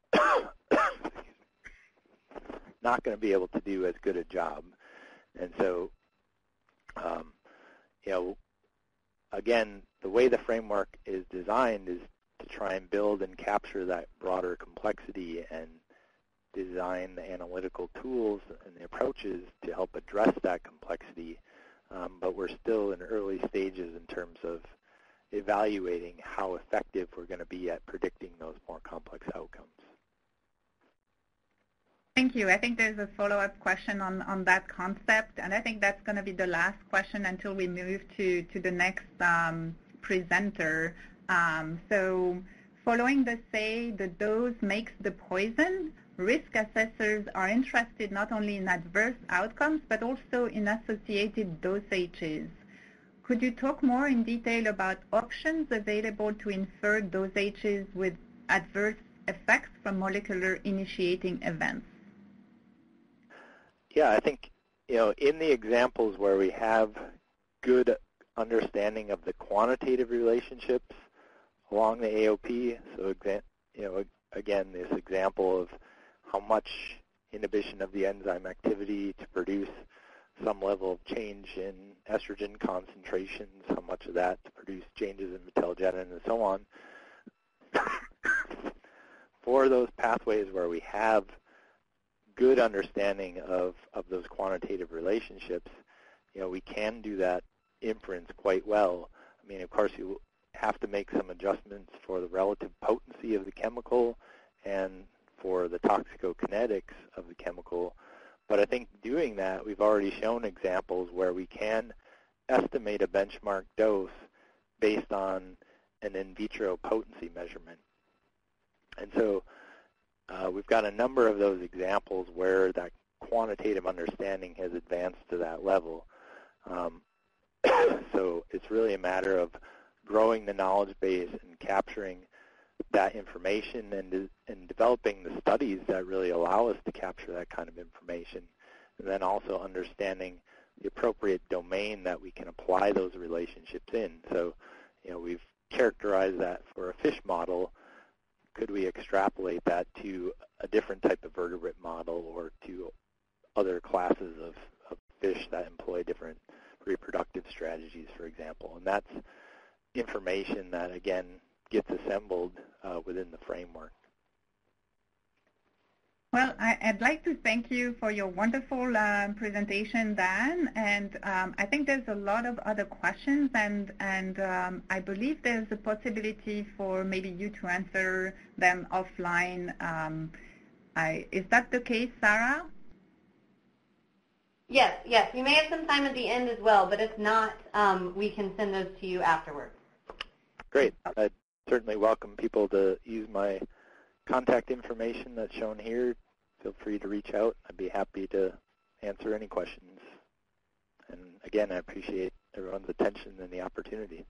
Speaker 2: not going to be able to do as good a job. And so, um, you know, again, the way the framework is designed is to try and build and capture that broader complexity and design the analytical tools and the approaches to help address that complexity. Um, but we're still in early stages in terms of evaluating how effective we're going to be at predicting those more complex outcomes.
Speaker 4: Thank you. I think there's a follow-up question on, on that concept, and I think that's going to be the last question until we move to, to the next um, presenter. Um, so following the say, the dose makes the poison, risk assessors are interested not only in adverse outcomes, but also in associated dosages. Could you talk more in detail about options available to infer dosages with adverse effects from molecular initiating events?
Speaker 2: Yeah, I think, you know, in the examples where we have good understanding of the quantitative relationships along the A O P, so, you know, again, this example of how much inhibition of the enzyme activity to produce some level of change in estrogen concentrations, how much of that to produce changes in vitellogenin and so on. For those pathways where we have good understanding of, of those quantitative relationships, you know, we can do that inference quite well. I mean, of course, you have to make some adjustments for the relative potency of the chemical and for the toxicokinetics of the chemical. But I think doing that, we've already shown examples where we can estimate a benchmark dose based on an in vitro potency measurement. And so uh, we've got a number of those examples where that quantitative understanding has advanced to that level. Um, so it's really a matter of growing the knowledge base and capturing that information and, and developing the studies that really allow us to capture that kind of information, and then also understanding the appropriate domain that we can apply those relationships in. So, you know, we've characterized that for a fish model. Could we extrapolate that to a different type of vertebrate model or to other classes of, of fish that employ different reproductive strategies, for example? And that's information that, again, gets assembled uh, within the framework.
Speaker 4: Well, I, I'd like to thank you for your wonderful uh, presentation, Dan, and um, I think there's a lot of other questions, and, and um, I believe there's a possibility for maybe you to answer them offline. Um, I, is that the case, Sarah?
Speaker 3: Yes, yes. You may have some time at the end as well, but if not, um, we can send those to you afterwards.
Speaker 2: Great. I'd certainly welcome people to use my contact information that's shown here. Feel free to reach out. I'd be happy to answer any questions. And again, I appreciate everyone's attention and the opportunity.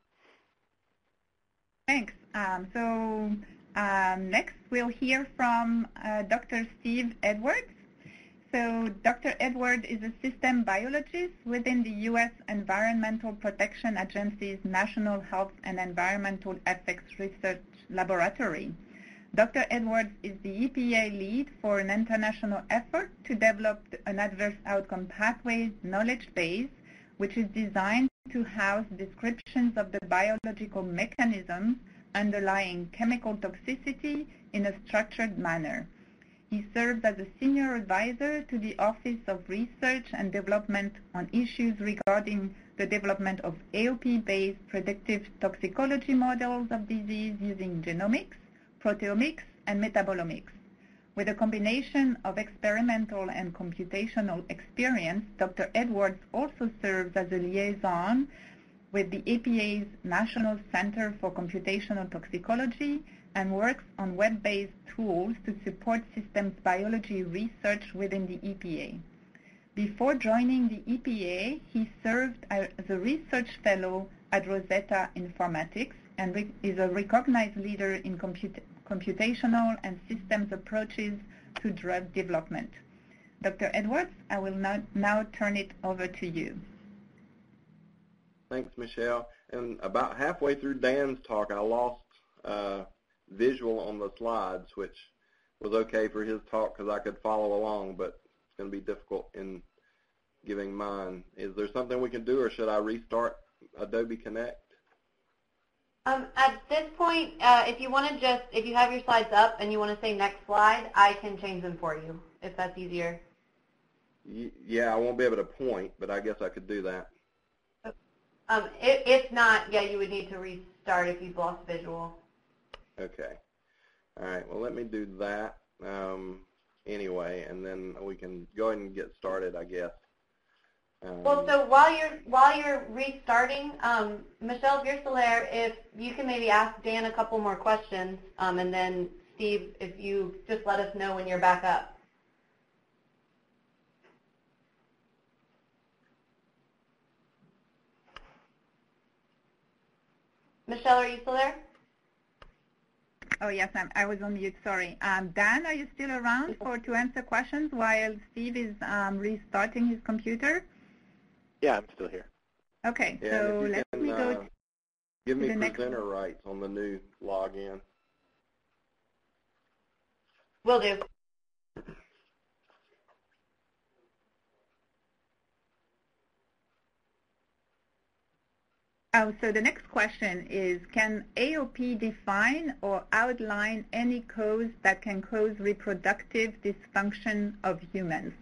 Speaker 4: Thanks. Um, so um, next we'll hear from uh, Doctor Steve Edwards. So Doctor Edwards is a system biologist within the U S Environmental Protection Agency's National Health and Environmental Ethics Research Laboratory. Doctor Edwards is the E P A lead for an international effort to develop an adverse outcome pathways knowledge base, which is designed to house descriptions of the biological mechanisms underlying chemical toxicity in a structured manner. He serves as a senior advisor to the Office of Research and Development on issues regarding the development of A O P-based predictive toxicology models of disease using genomics, proteomics, and metabolomics. With a combination of experimental and computational experience, Doctor Edwards also serves as a liaison with the E P A's National Center for Computational Toxicology and works on web-based tools to support systems biology research within the E P A. Before joining the E P A, he served as a research fellow at Rosetta Informatics and is a recognized leader in comput computational and systems approaches to drug development. Doctor Edwards, I will now, now turn it over to you.
Speaker 5: Thanks, Michelle. And about halfway through Dan's talk, I lost uh, visual on the slides, which was okay for his talk because I could follow along, but it's going to be difficult in giving mine. Is there something we can do, or should I restart Adobe Connect?
Speaker 3: Um, at this point, uh, if you want to just, if you have your slides up and you want to say next slide, I can change them for you, if that's easier.
Speaker 5: Y yeah, I won't be able to point, but I guess I could do that.
Speaker 3: Um, if, if not, yeah, you would need to restart if you've lost visual.
Speaker 5: Okay. All right, well, let me do that. Um, anyway, and then we can go ahead and get started, I guess. Um,
Speaker 3: well, so while you're while you're restarting, um, Michelle, if you're still there, if you can maybe ask Dan a couple more questions, um, and then Steve, if you just let us know when you're back up. Michelle, are you still there?
Speaker 4: Oh, yes, I'm, I was on mute, sorry. Um, Dan, are you still around for to answer questions while Steve is um, restarting his computer?
Speaker 2: Yeah, I'm still here.
Speaker 4: Okay,
Speaker 5: yeah,
Speaker 4: so let
Speaker 5: can,
Speaker 4: me go
Speaker 5: uh,
Speaker 4: to
Speaker 5: give me
Speaker 4: the next
Speaker 5: presenter rights on the new login.
Speaker 3: Will do.
Speaker 4: Oh, so the next question is, can A O P define or outline any cause that can cause reproductive dysfunction of humans?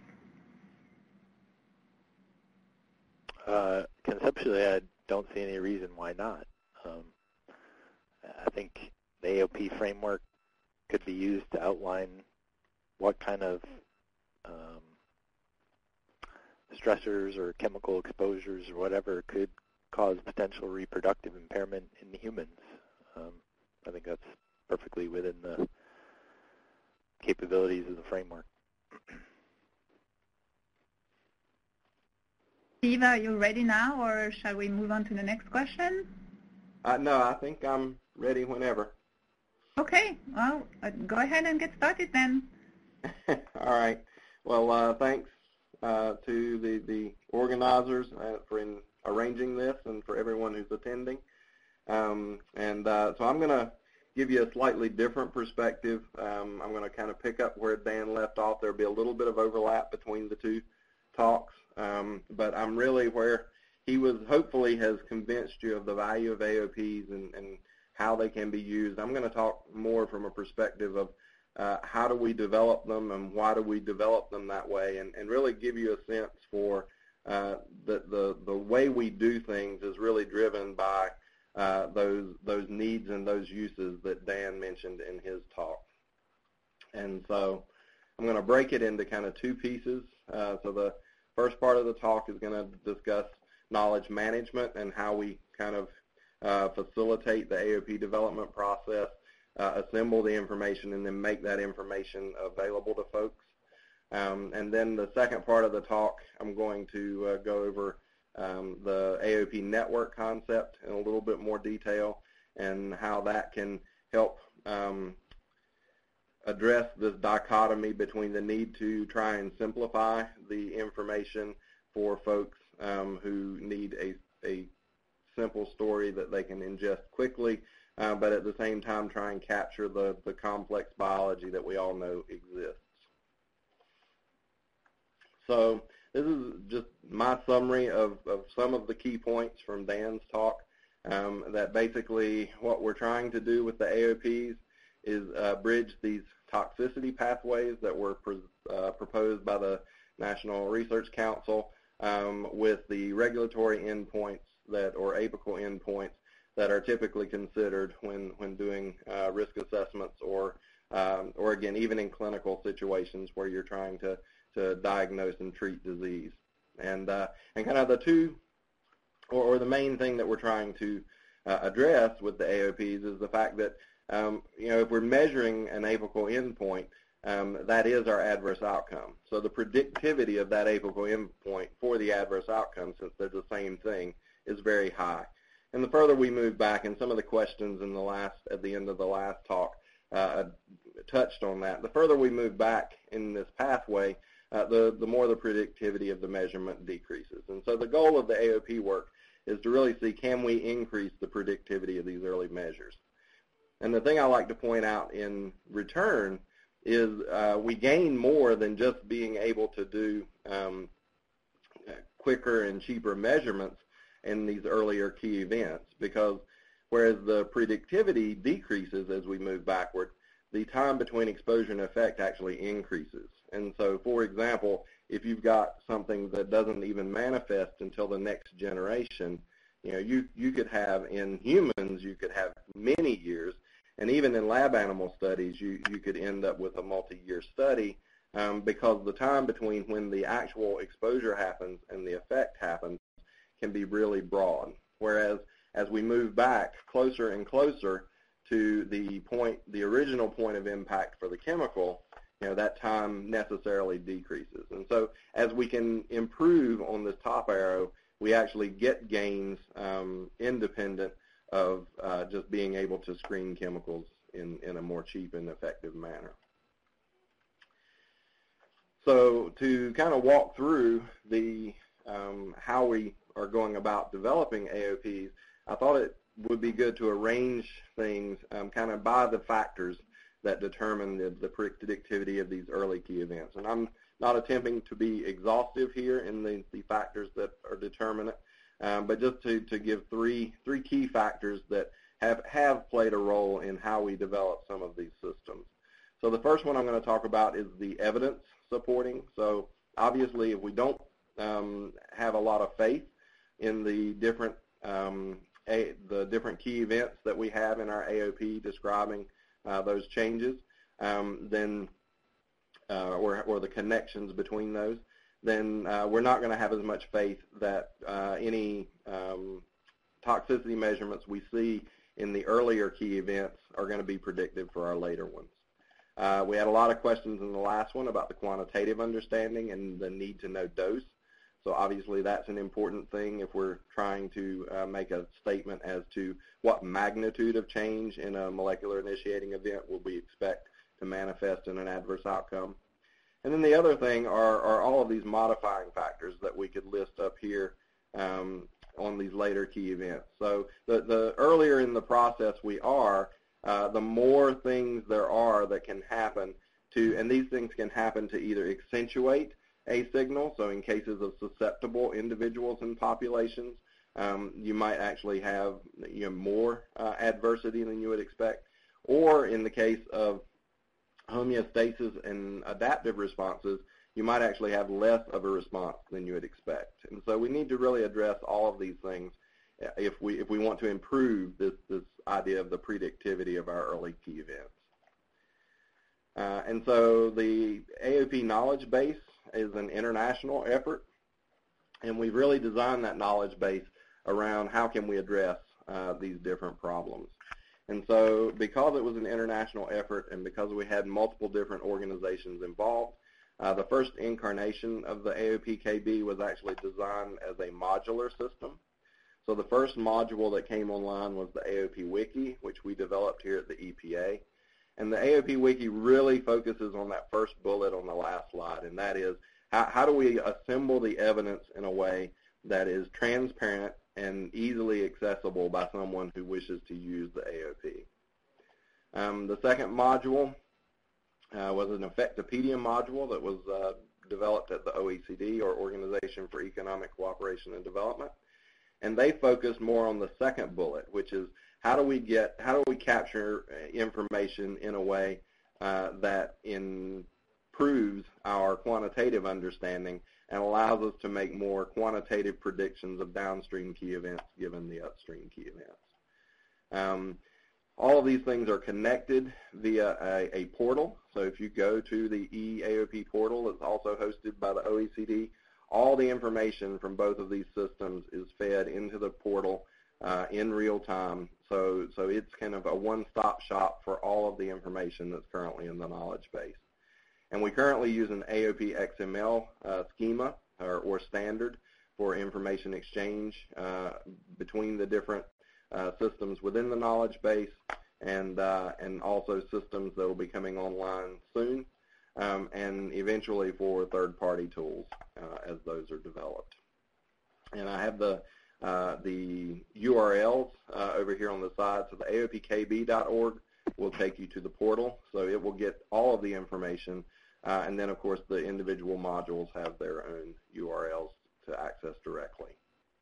Speaker 2: Uh, conceptually, I don't see any reason why not. Um, I think the A O P framework could be used to outline what kind of um, stressors or chemical exposures or whatever could cause potential reproductive impairment in humans. Um, I think that's perfectly within the capabilities of the framework.
Speaker 4: Steve, are you ready now, or shall we move on to the next question?
Speaker 5: Uh, no, I think I'm ready whenever.
Speaker 4: Okay, well, uh, go ahead and get started then.
Speaker 5: All right. Well, uh, thanks uh, to the, the organizers uh, for in arranging this and for everyone who's attending. Um, and uh, so I'm going to give you a slightly different perspective. Um, I'm going to kind of pick up where Dan left off. There'll be a little bit of overlap between the two talks, um, but I'm really where he was hopefully has convinced you of the value of A O Ps and, and how they can be used. I'm going to talk more from a perspective of uh, how do we develop them and why do we develop them that way, and, and really give you a sense for uh, the, the, the way we do things is really driven by uh, those, those needs and those uses that Dan mentioned in his talk. And so I'm going to break it into kind of two pieces. Uh, so the first part of the talk is going to discuss knowledge management and how we kind of uh, facilitate the A O P development process, uh, assemble the information, and then make that information available to folks. Um, and then the second part of the talk, I'm going to uh, go over um, the A O P network concept in a little bit more detail and how that can help um, address this dichotomy between the need to try and simplify the information for folks um, who need a, a simple story that they can ingest quickly, uh, but at the same time try and capture the, the complex biology that we all know exists. So this is just my summary of, of some of the key points from Dan's talk, um, that basically what we're trying to do with the A O Ps is uh, bridge these toxicity pathways that were pr uh, proposed by the National Research Council um, with the regulatory endpoints that, or apical endpoints that are typically considered when, when doing uh, risk assessments or, um, or again, even in clinical situations where you're trying to, to diagnose and treat disease. And, uh, and kind of the two, or, or the main thing that we're trying to uh, address with the A O Ps is the fact that Um, you know, if we're measuring an apical endpoint, um, that is our adverse outcome. So the predictivity of that apical endpoint for the adverse outcome, since they're the same thing, is very high. And the further we move back, and some of the questions in the last, at the end of the last talk uh, touched on that, the further we move back in this pathway, uh, the, the more the predictivity of the measurement decreases. And so the goal of the A O P work is to really see, can we increase the predictivity of these early measures? And the thing I like to point out in return is uh, we gain more than just being able to do um, quicker and cheaper measurements in these earlier key events, because whereas the predictivity decreases as we move backward, the time between exposure and effect actually increases. And so, for example, if you've got something that doesn't even manifest until the next generation, you know, you, you could have, in humans, you could have many years. And even in lab animal studies, you, you could end up with a multi-year study um, because the time between when the actual exposure happens and the effect happens can be really broad. Whereas as we move back closer and closer to the point, the original point of impact for the chemical, you know, that time necessarily decreases. And so as we can improve on this top arrow, we actually get gains um, independent of uh, just being able to screen chemicals in, in a more cheap and effective manner. So to kind of walk through the um, how we are going about developing A O Ps, I thought it would be good to arrange things um, kind of by the factors that determine the, the predictivity of these early key events. And I'm not attempting to be exhaustive here in the, the factors that are determinant, um, but just to, to give three, three key factors that have, have played a role in how we develop some of these systems. So the first one I'm going to talk about is the evidence supporting. So obviously if we don't um, have a lot of faith in the different, um, a, the different key events that we have in our A O P describing uh, those changes, um, then uh, or, or the connections between those, then uh, we're not going to have as much faith that uh, any um, toxicity measurements we see in the earlier key events are going to be predictive for our later ones. Uh, we had a lot of questions in the last one about the quantitative understanding and the need to know dose. So obviously that's an important thing if we're trying to uh, make a statement as to what magnitude of change in a molecular initiating event will we expect to manifest in an adverse outcome. And then the other thing are, are all of these modifying factors that we could list up here um, on these later key events. So the, the earlier in the process we are, uh, the more things there are that can happen to, and these things can happen to either accentuate a signal. So in cases of susceptible individuals and populations, um, you might actually have you know, more uh, adversity than you would expect. Or in the case of homeostasis and adaptive responses, you might actually have less of a response than you would expect. And so we need to really address all of these things if we if we want to improve this this idea of the predictivity of our early key events. Uh, and so the A O P knowledge base is an international effort, and we've really designed that knowledge base around how can we address uh, these different problems. And so because it was an international effort and because we had multiple different organizations involved, uh, the first incarnation of the A O P K B was actually designed as a modular system. So the first module that came online was the A O P Wiki, which we developed here at the E P A. And the A O P Wiki really focuses on that first bullet on the last slide, and that is how, how do we assemble the evidence in a way that is transparent and easily accessible by someone who wishes to use the A O P. Um, the second module uh, was an Effectopedia module that was uh, developed at the O E C D, or Organization for Economic Cooperation and Development, and they focused more on the second bullet, which is how do we get, how do we capture information in a way uh, that improves our quantitative understanding and allows us to make more quantitative predictions of downstream key events given the upstream key events. Um, all of these things are connected via a, a portal. So if you go to the E A O P portal, it's also hosted by the O E C D. All the information from both of these systems is fed into the portal uh, in real time. So, so it's kind of a one-stop shop for all of the information that's currently in the knowledge base. And we currently use an A O P X M L uh, schema or, or standard for information exchange uh, between the different uh, systems within the knowledge base, and uh, and also systems that will be coming online soon, um, and eventually for third-party tools uh, as those are developed. And I have the uh, the U R Ls uh, over here on the side. So the A O P K B dot org will take you to the portal, so it will get all of the information. Uh, and then, of course, the individual modules have their own U R Ls to access directly.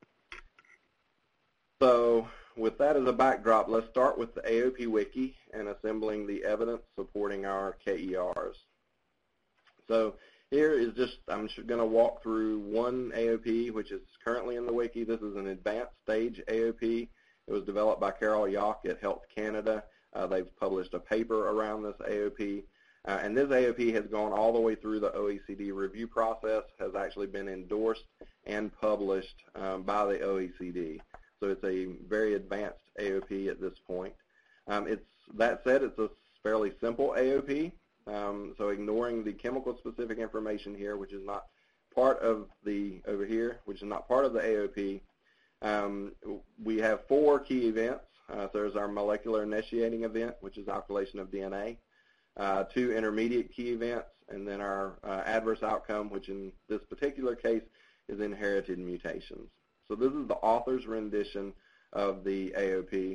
Speaker 5: So with that as a backdrop, let's start with the A O P Wiki and assembling the evidence supporting our K E Rs. So here is just, I'm going to walk through one A O P, which is currently in the Wiki. This is an advanced stage A O P. It was developed by Carol Yock at Health Canada. Uh, they've published a paper around this A O P. Uh, and this A O P has gone all the way through the O E C D review process, has actually been endorsed and published um, by the O E C D. So it's a very advanced A O P at this point. Um, it's, that said, it's a fairly simple A O P. Um, so ignoring the chemical specific information here, which is not part of the, over here, which is not part of the A O P, um, we have four key events. Uh, so there's our molecular initiating event, which is alkylation of D N A, uh, two intermediate key events, and then our uh, adverse outcome, which in this particular case is inherited mutations. So this is the author's rendition of the A O P.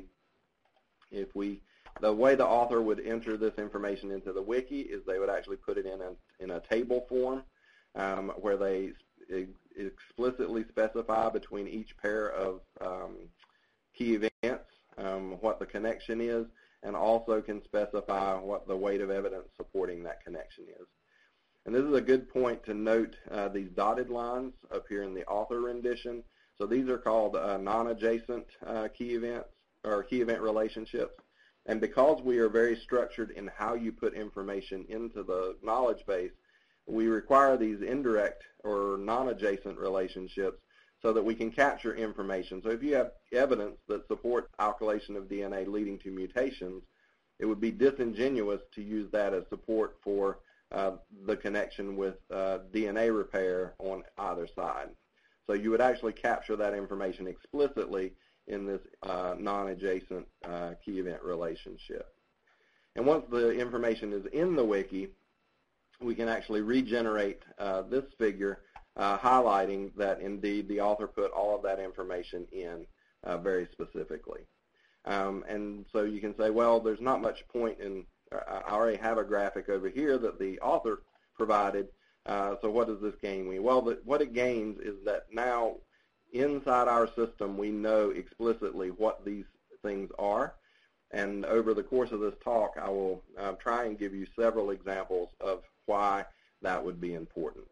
Speaker 5: If we, the way the author would enter this information into the wiki is they would actually put it in a, in a table form um, where they explicitly specify between each pair of um, key events um, what the connection is, and also can specify what the weight of evidence supporting that connection is. And this is a good point to note uh, these dotted lines up here in the author rendition. So these are called uh, non-adjacent uh, key events or key event relationships. And because we are very structured in how you put information into the knowledge base, we require these indirect or non-adjacent relationships so that we can capture information. So if you have evidence that supports alkylation of D N A leading to mutations, it would be disingenuous to use that as support for uh, the connection with uh, D N A repair on either side. So you would actually capture that information explicitly in this uh, non-adjacent uh, key event relationship. And once the information is in the wiki, we can actually regenerate uh, this figure uh, highlighting that indeed the author put all of that information in uh, very specifically. Um, and so you can say, well, there's not much point in, I already have a graphic over here that the author provided, uh, so what does this gain me? Well, the, what it gains is that now inside our system we know explicitly what these things are. And over the course of this talk, I will uh, try and give you several examples of why that would be important.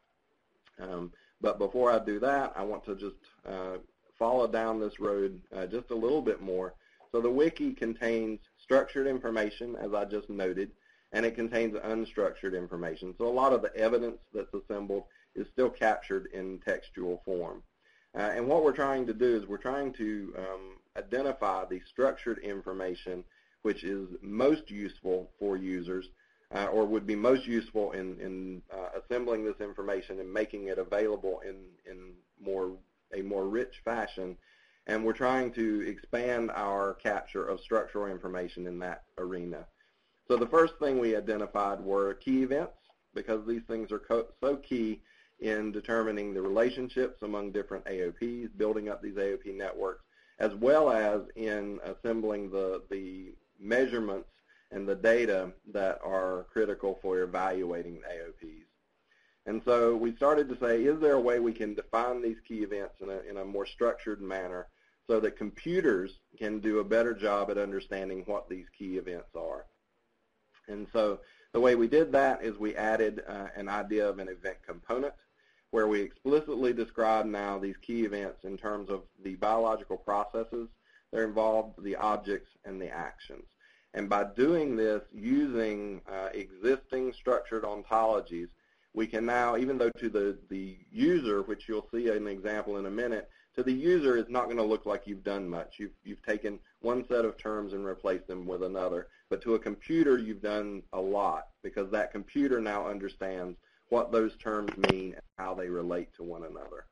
Speaker 5: Um, but before I do that, I want to just uh, follow down this road uh, just a little bit more. So the wiki contains structured information, as I just noted, and it contains unstructured information. So a lot of the evidence that's assembled is still captured in textual form. Uh, and what we're trying to do is we're trying to um, identify the structured information which is most useful for users uh, or would be most useful in, in uh, assembling this information and making it available in, in more, a more rich fashion. And we're trying to expand our capture of structural information in that arena. So the first thing we identified were key events, because these things are co so key in determining the relationships among different A O Ps, building up these A O P networks, as well as in assembling the, the measurements and the data that are critical for evaluating A O Ps. And so we started to say, is there a way we can define these key events in a, in a more structured manner so that computers can do a better job at understanding what these key events are? And so the way we did that is we added uh, an idea of an event component, where we explicitly describe now these key events in terms of the biological processes that are involved, the objects, and the actions. And by doing this using uh, existing structured ontologies, we can now, even though to the, the user, which you'll see an example in a minute, to the user it's not going to look like you've done much. You've, you've taken one set of terms and replaced them with another. But to a computer, you've done a lot, because that computer now understands what those terms mean and how they relate to one another.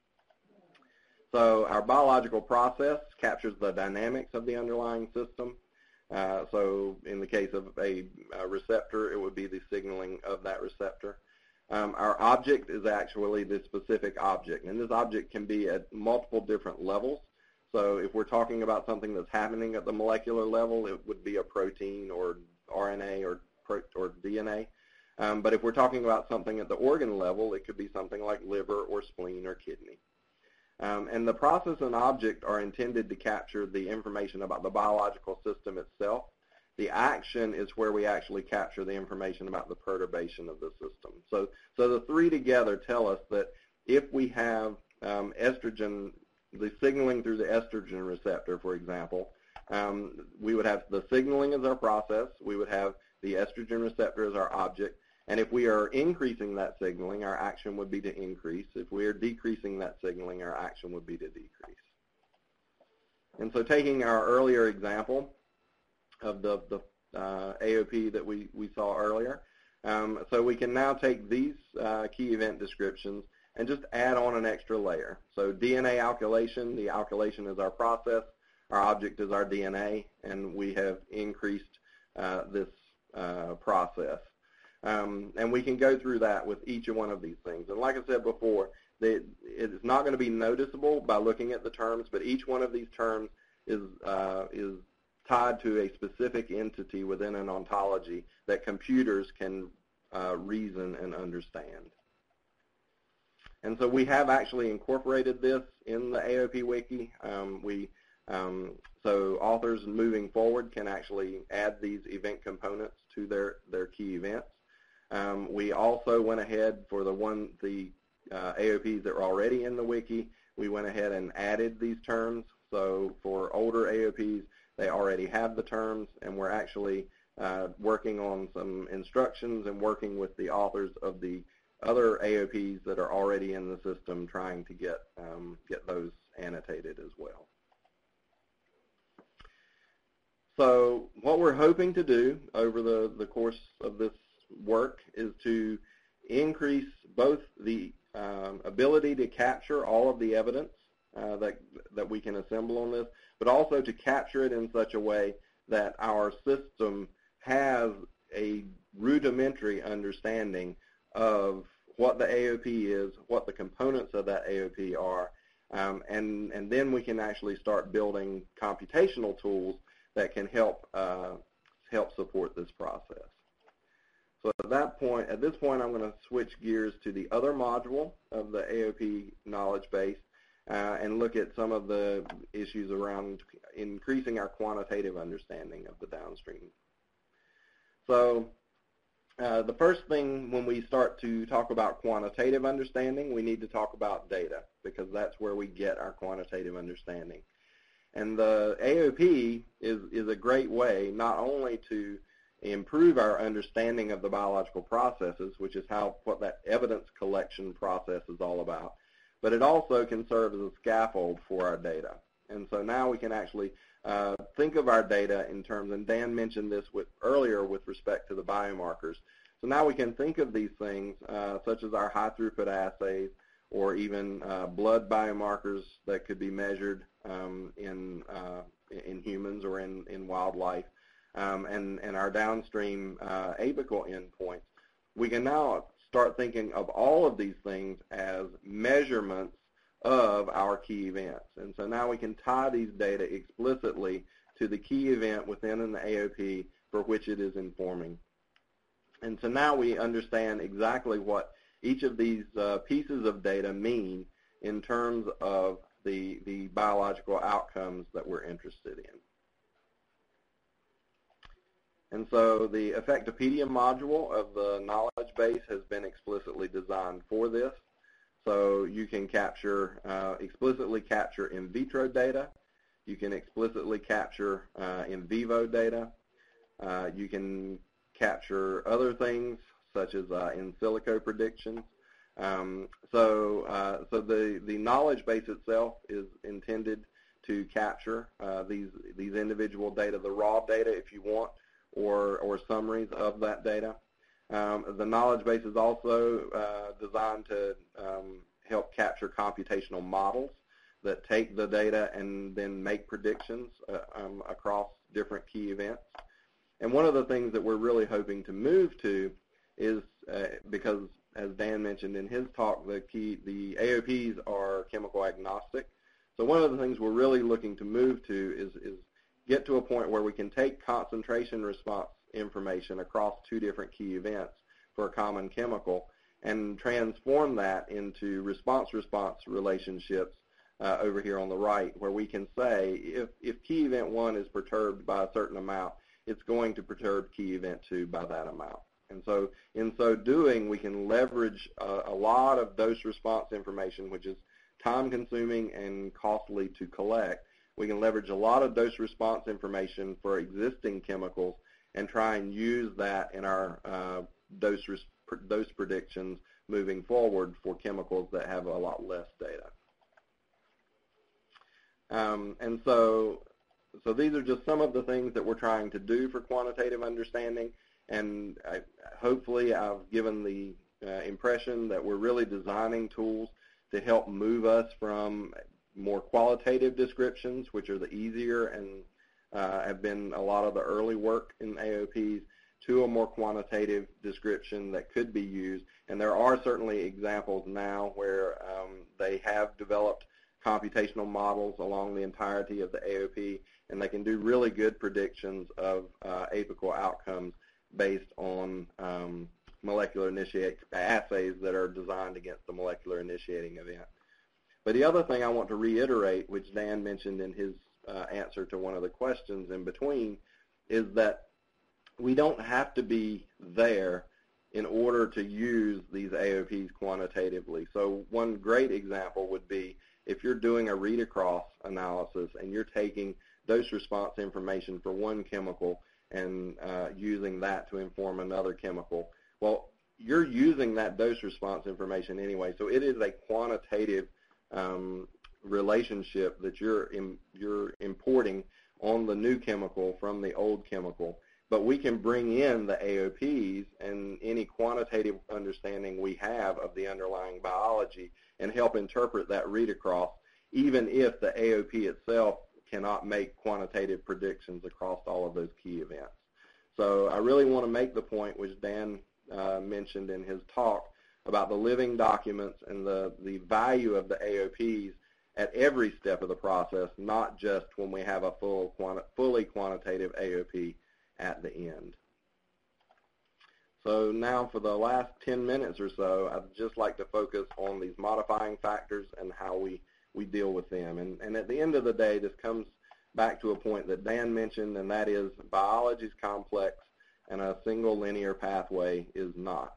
Speaker 5: So our biological process captures the dynamics of the underlying system. Uh, so in the case of a, a receptor, it would be the signaling of that receptor. Um, our object is actually the specific object, and this object can be at multiple different levels. So if we're talking about something that's happening at the molecular level, it would be a protein or R N A or, or D N A. Um, but if we're talking about something at the organ level, it could be something like liver or spleen or kidney. Um, and the process and object are intended to capture the information about the biological system itself. The action is where we actually capture the information about the perturbation of the system. So, so the three together tell us that if we have um, estrogen, the signaling through the estrogen receptor, for example, um, we would have the signaling as our process. We would have The estrogen receptor is our object. And if we are increasing that signaling, our action would be to increase. If we are decreasing that signaling, our action would be to decrease. And so taking our earlier example of the, the uh, A O P that we, we saw earlier, um, so we can now take these uh, key event descriptions and just add on an extra layer. So D N A alkylation, the alkylation is our process, our object is our D N A, and we have increased uh, this uh, process. Um, and we can go through that with each one of these things. And like I said before, they, it's not going to be noticeable by looking at the terms, but each one of these terms is, uh, is tied to a specific entity within an ontology that computers can uh, reason and understand. And so we have actually incorporated this in the A O P Wiki. Um, we, um, so authors moving forward can actually add these event components to their, their key events. Um, we also went ahead for the one, the uh, A O Ps that are already in the wiki, we went ahead and added these terms. So for older A O Ps, they already have the terms, and we're actually uh, working on some instructions and working with the authors of the other A O Ps that are already in the system, trying to get, um, get those annotated as well. So what we're hoping to do over the, the course of this work is to increase both the um, ability to capture all of the evidence uh, that, that we can assemble on this, but also to capture it in such a way that our system has a rudimentary understanding of what the A O P is, what the components of that A O P are, um, and, and then we can actually start building computational tools that can help, uh, help support this process. So at that point, at this point, I'm going to switch gears to the other module of the A O P knowledge base uh, and look at some of the issues around increasing our quantitative understanding of the downstream. So uh, the first thing when we start to talk about quantitative understanding, we need to talk about data, because that's where we get our quantitative understanding. And the A O P is, is a great way not only to improve our understanding of the biological processes, which is how what that evidence collection process is all about, but it also can serve as a scaffold for our data. And so now we can actually uh, think of our data in terms, and Dan mentioned this with, earlier with respect to the biomarkers. So now we can think of these things uh, such as our high throughput assays, or even uh, blood biomarkers that could be measured um, in, uh, in humans or in, in wildlife, um, and, and our downstream uh, apical endpoints. We can now start thinking of all of these things as measurements of our key events. And so now we can tie these data explicitly to the key event within an A O P for which it is informing. And so now we understand exactly what each of these uh, pieces of data mean in terms of the, the biological outcomes that we're interested in. And so the Effectopedia module of the knowledge base has been explicitly designed for this. So you can capture, uh, explicitly capture in vitro data. You can explicitly capture uh, in vivo data. Uh, you can capture other things such as uh, in silico predictions. Um, so uh, so the, the knowledge base itself is intended to capture uh, these, these individual data, the raw data if you want, or, or summaries of that data. Um, the knowledge base is also uh, designed to um, help capture computational models that take the data and then make predictions uh, um, across different key events. And one of the things that we're really hoping to move to is, uh, because as Dan mentioned in his talk, the key, the A O Ps are chemical agnostic. So one of the things we're really looking to move to is, is get to a point where we can take concentration response information across two different key events for a common chemical and transform that into response-response relationships uh, over here on the right, where we can say if, if key event one is perturbed by a certain amount, it's going to perturb key event two by that amount. And so in so doing, we can leverage uh, a lot of dose response information, which is time-consuming and costly to collect. We can leverage a lot of dose response information for existing chemicals and try and use that in our uh, dose, dose predictions moving forward for chemicals that have a lot less data. Um, and so, so these are just some of the things that we're trying to do for quantitative understanding, and I, hopefully I've given the uh, impression that we're really designing tools to help move us from more qualitative descriptions, which are the easier and uh, have been a lot of the early work in A O Ps, to a more quantitative description that could be used. And there are certainly examples now where um, they have developed computational models along the entirety of the A O P, and they can do really good predictions of uh, apical outcomes based on um, molecular initiate assays that are designed against the molecular initiating event. But the other thing I want to reiterate, which Dan mentioned in his uh, answer to one of the questions in between, is that we don't have to be there in order to use these A O Ps quantitatively. So one great example would be if you're doing a read-across analysis and you're taking dose response information for one chemical and uh, using that to inform another chemical. Well, you're using that dose response information anyway, so it is a quantitative um, relationship that you're, in, you're importing on the new chemical from the old chemical. But we can bring in the A O Ps and any quantitative understanding we have of the underlying biology and help interpret that read across, even if the A O P itself cannot make quantitative predictions across all of those key events. So I really want to make the point, which Dan uh, mentioned in his talk, about the living documents and the, the value of the A O Ps at every step of the process, not just when we have a full quanti fully quantitative A O P at the end. So now for the last ten minutes or so, I'd just like to focus on these modifying factors and how we, we deal with them. And, and at the end of the day, this comes back to a point that Dan mentioned, and that is biology is complex and a single linear pathway is not.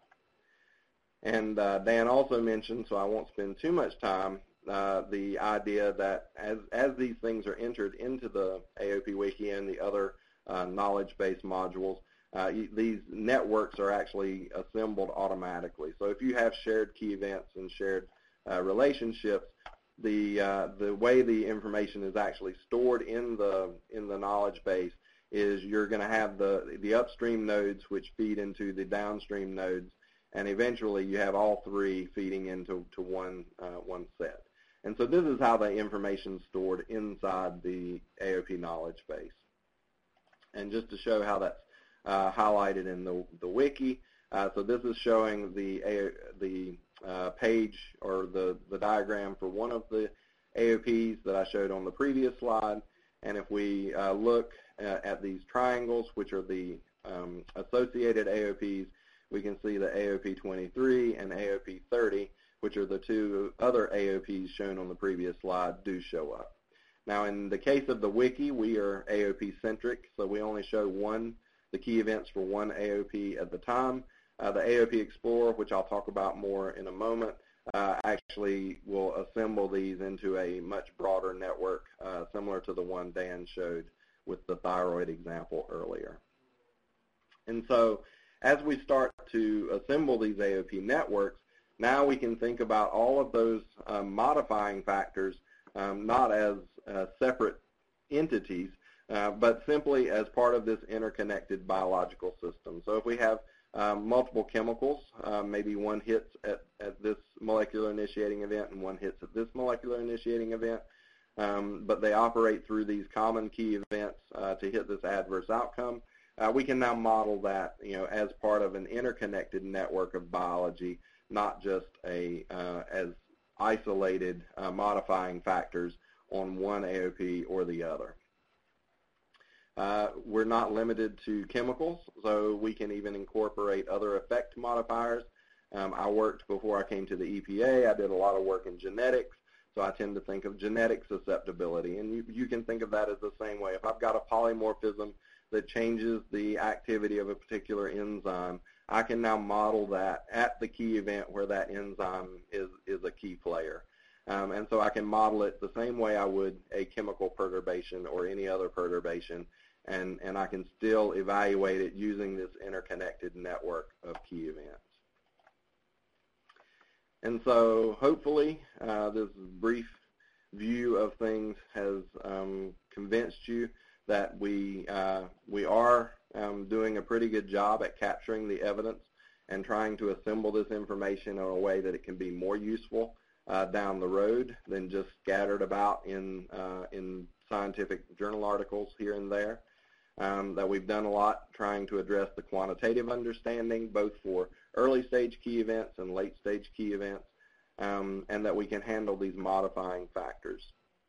Speaker 5: And uh, Dan also mentioned, so I won't spend too much time, uh, the idea that as, as these things are entered into the A O P Wiki and the other uh, knowledge-based modules, uh, these networks are actually assembled automatically. So if you have shared key events and shared uh, relationships, the uh, the way the information is actually stored in the in the knowledge base is you're going to have the the upstream nodes which feed into the downstream nodes, and eventually you have all three feeding into to one uh, one set. And so this is how the information is stored inside the A O P knowledge base. And just to show how that's uh, highlighted in the the wiki, uh, so this is showing the the uh, page or the the diagram for one of the A O Ps that I showed on the previous slide. And if we uh, look at, at these triangles, which are the um, associated A O Ps, we can see the A O P twenty-three and A O P thirty, which are the two other A O Ps shown on the previous slide, do show up. Now, in the case of the wiki, we are A O P-centric, so we only show one, the key events for one A O P at the time. Uh, the A O P Explorer, which I'll talk about more in a moment, uh, actually will assemble these into a much broader network, uh, similar to the one Dan showed with the thyroid example earlier. And so, as we start to assemble these A O P networks, now we can think about all of those um, modifying factors um, not as uh, separate entities, uh, but simply as part of this interconnected biological system. So if we have um, multiple chemicals, uh, maybe one hits at, at this molecular initiating event and one hits at this molecular initiating event, um, but they operate through these common key events uh, to hit this adverse outcome, uh, we can now model that, you know, as part of an interconnected network of biology, not just a uh, as isolated uh, modifying factors on one A O P or the other. Uh, we're not limited to chemicals, so we can even incorporate other effect modifiers. Um, I worked before I came to the E P A. I did a lot of work in genetics, so I tend to think of genetic susceptibility, and you, you can think of that as the same way. If I've got a polymorphism that changes the activity of a particular enzyme, I can now model that at the key event where that enzyme is, is a key player. Um, and so I can model it the same way I would a chemical perturbation or any other perturbation and, and I can still evaluate it using this interconnected network of key events. And so hopefully uh, this brief view of things has um, convinced you that we, uh, we are um, doing a pretty good job at capturing the evidence and trying to assemble this information in a way that it can be more useful uh, down the road than just scattered about in, uh, in scientific journal articles here and there. Um, that we've done a lot trying to address the quantitative understanding, both for early stage key events and late stage key events, um, and that we can handle these modifying factors.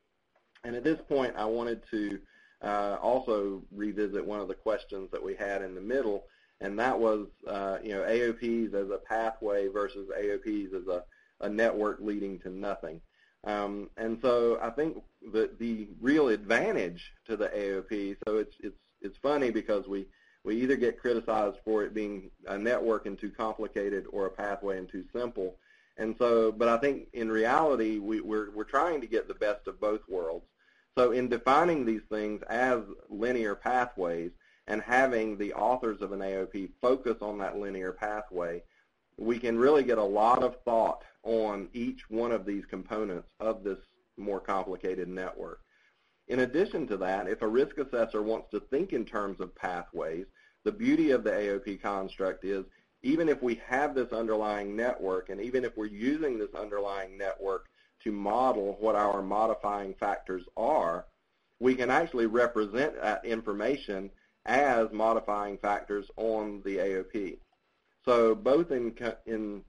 Speaker 5: And at this point, I wanted to uh, also revisit one of the questions that we had in the middle, and that was, uh, you know, A O Ps as a pathway versus A O Ps as a, a network leading to nothing. Um, and so I think that the real advantage to the A O P, so it's, it's, it's funny because we, we either get criticized for it being a network and too complicated or a pathway and too simple. And so, but I think in reality, we, we're, we're trying to get the best of both worlds. So in defining these things as linear pathways and having the authors of an A O P focus on that linear pathway, we can really get a lot of thought on each one of these components of this more complicated network. In addition to that, if a risk assessor wants to think in terms of pathways, the beauty of the A O P construct is even if we have this underlying network and even if we're using this underlying network to model what our modifying factors are, we can actually represent that information as modifying factors on the A O P. So both in, in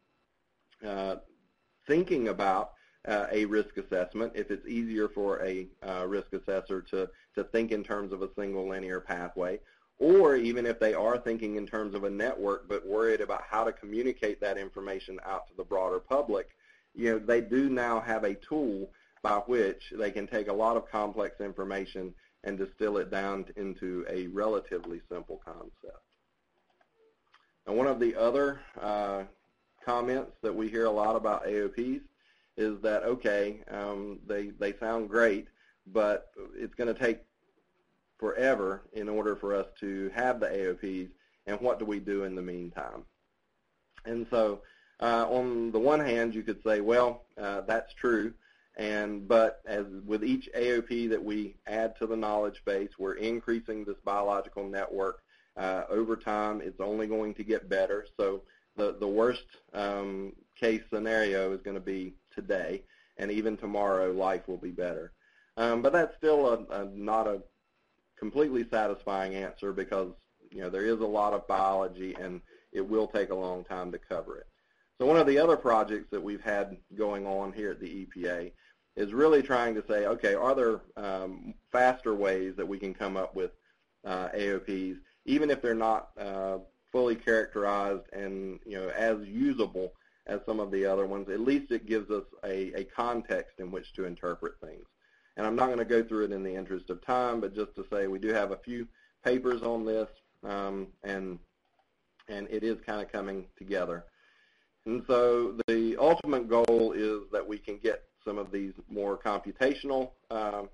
Speaker 5: uh, thinking about uh, a risk assessment, if it's easier for a uh, risk assessor to, to think in terms of a single linear pathway, or even if they are thinking in terms of a network but worried about how to communicate that information out to the broader public, you know, they do now have a tool by which they can take a lot of complex information and distill it down into a relatively simple concept. And one of the other uh, comments that we hear a lot about A O Ps is that, okay, um, they, they sound great, but it's going to take forever in order for us to have the A O Ps, and what do we do in the meantime? And so uh, on the one hand, you could say, well, uh, that's true, and but as with each A O P that we add to the knowledge base, we're increasing this biological network. Uh, over time, it's only going to get better. So the, the worst um, case scenario is going to be today, and even tomorrow life will be better. Um, but that's still a, a, not a completely satisfying answer because, you know, there is a lot of biology and it will take a long time to cover it. So one of the other projects that we've had going on here at the E P A is really trying to say, okay, are there um, faster ways that we can come up with uh, A O Ps, even if they're not uh, fully characterized and, you know, as usable as some of the other ones. At least it gives us a, a context in which to interpret things. And I'm not going to go through it in the interest of time, but just to say we do have a few papers on this, um, and and it is kind of coming together. And so the ultimate goal is that we can get some of these more computational uh,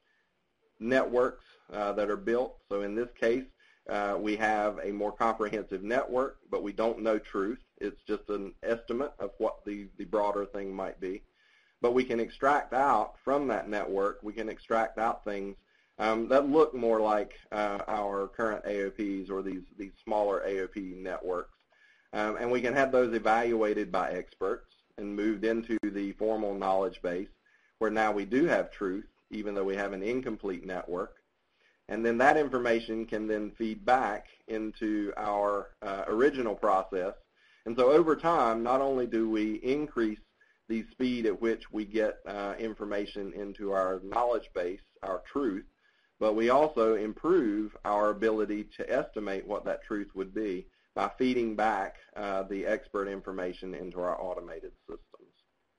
Speaker 5: networks uh, that are built. So in this case, uh, we have a more comprehensive network, but we don't know truth. It's just an estimate of what the, the broader thing might be. But we can extract out from that network, we can extract out things um, that look more like uh, our current A O Ps or these, these smaller A O P networks. Um, and we can have those evaluated by experts and moved into the formal knowledge base where now we do have truth, even though we have an incomplete network. And then that information can then feed back into our uh, original process. And so over time, not only do we increase the speed at which we get uh, information into our knowledge base, our truth, but we also improve our ability to estimate what that truth would be by feeding back uh, the expert information into our automated systems.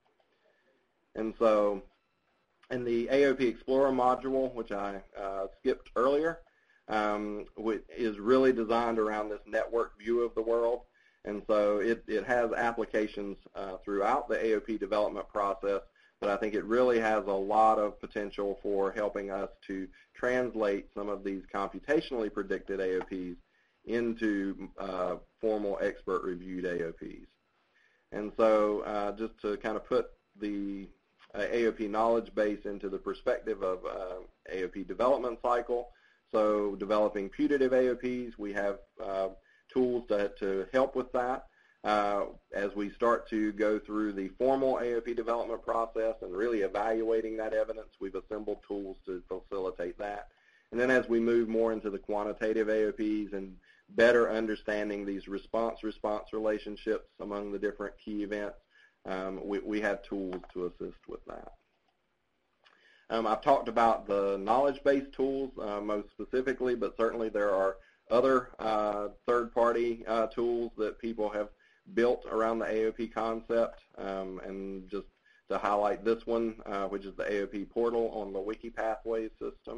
Speaker 5: And so in the A O P Explorer module, which I uh, skipped earlier, um, which is really designed around this network view of the world. And so it, it has applications uh, throughout the A O P development process, but I think it really has a lot of potential for helping us to translate some of these computationally predicted A O Ps into uh, formal expert-reviewed A O Ps. And so uh, just to kind of put the uh, A O P knowledge base into the perspective of uh, A O P development cycle, so developing putative A O Ps, we have uh, tools to, to help with that. Uh, as we start to go through the formal A O P development process and really evaluating that evidence, we've assembled tools to facilitate that. And then as we move more into the quantitative A O Ps and better understanding these response-response relationships among the different key events, um, we, we have tools to assist with that. Um, I've talked about the knowledge-based tools uh, most specifically, but certainly there are other uh, third-party uh, tools that people have built around the A O P concept, um, and just to highlight this one, uh, which is the A O P portal on the WikiPathways system.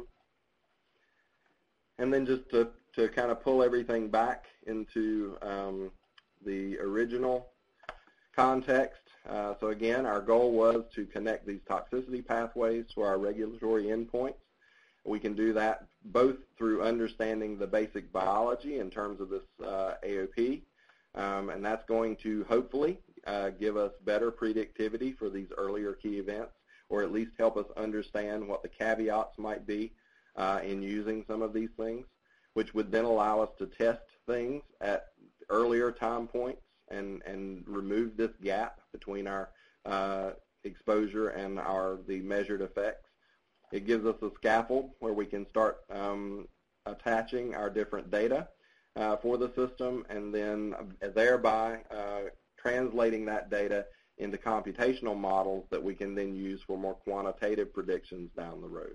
Speaker 5: And then just to, to kind of pull everything back into um, the original context. Uh, so again, our goal was to connect these toxicity pathways to our regulatory endpoints. We can do that both through understanding the basic biology in terms of this uh, A O P, um, and that's going to hopefully uh, give us better predictivity for these earlier key events, or at least help us understand what the caveats might be uh, in using some of these things, which would then allow us to test things at earlier time points and, and remove this gap between our uh, exposure and our the measured effects. It gives us a scaffold where we can start um, attaching our different data uh, for the system, and then thereby uh, translating that data into computational models that we can then use for more quantitative predictions down the road.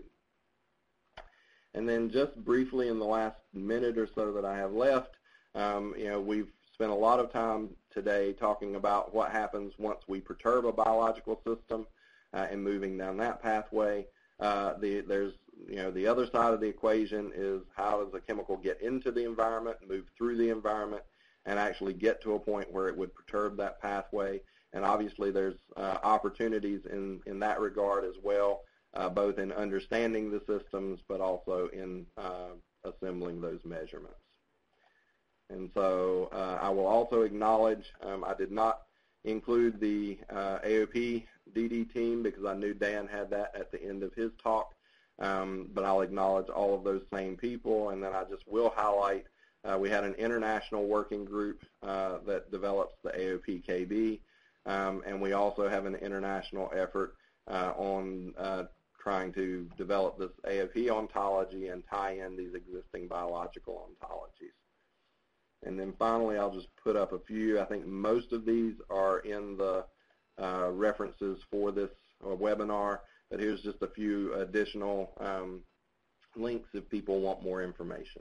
Speaker 5: And then just briefly in the last minute or so that I have left, um, you know, we've spent a lot of time today talking about what happens once we perturb a biological system uh, and moving down that pathway. Uh, the, there's, you know, the other side of the equation is how does a chemical get into the environment, move through the environment, and actually get to a point where it would perturb that pathway. And obviously there's uh, opportunities in, in that regard as well, uh, both in understanding the systems, but also in uh, assembling those measurements. And so uh, I will also acknowledge, um, I did not include the uh, A O P D D team because I knew Dan had that at the end of his talk, um, but I'll acknowledge all of those same people, and then I just will highlight uh, we had an international working group uh, that develops the A O P K B, um, and we also have an international effort uh, on uh, trying to develop this A O P ontology and tie in these existing biological ontologies. And then finally, I'll just put up a few. I think most of these are in the uh, references for this uh, webinar, but here's just a few additional um, links if people want more information.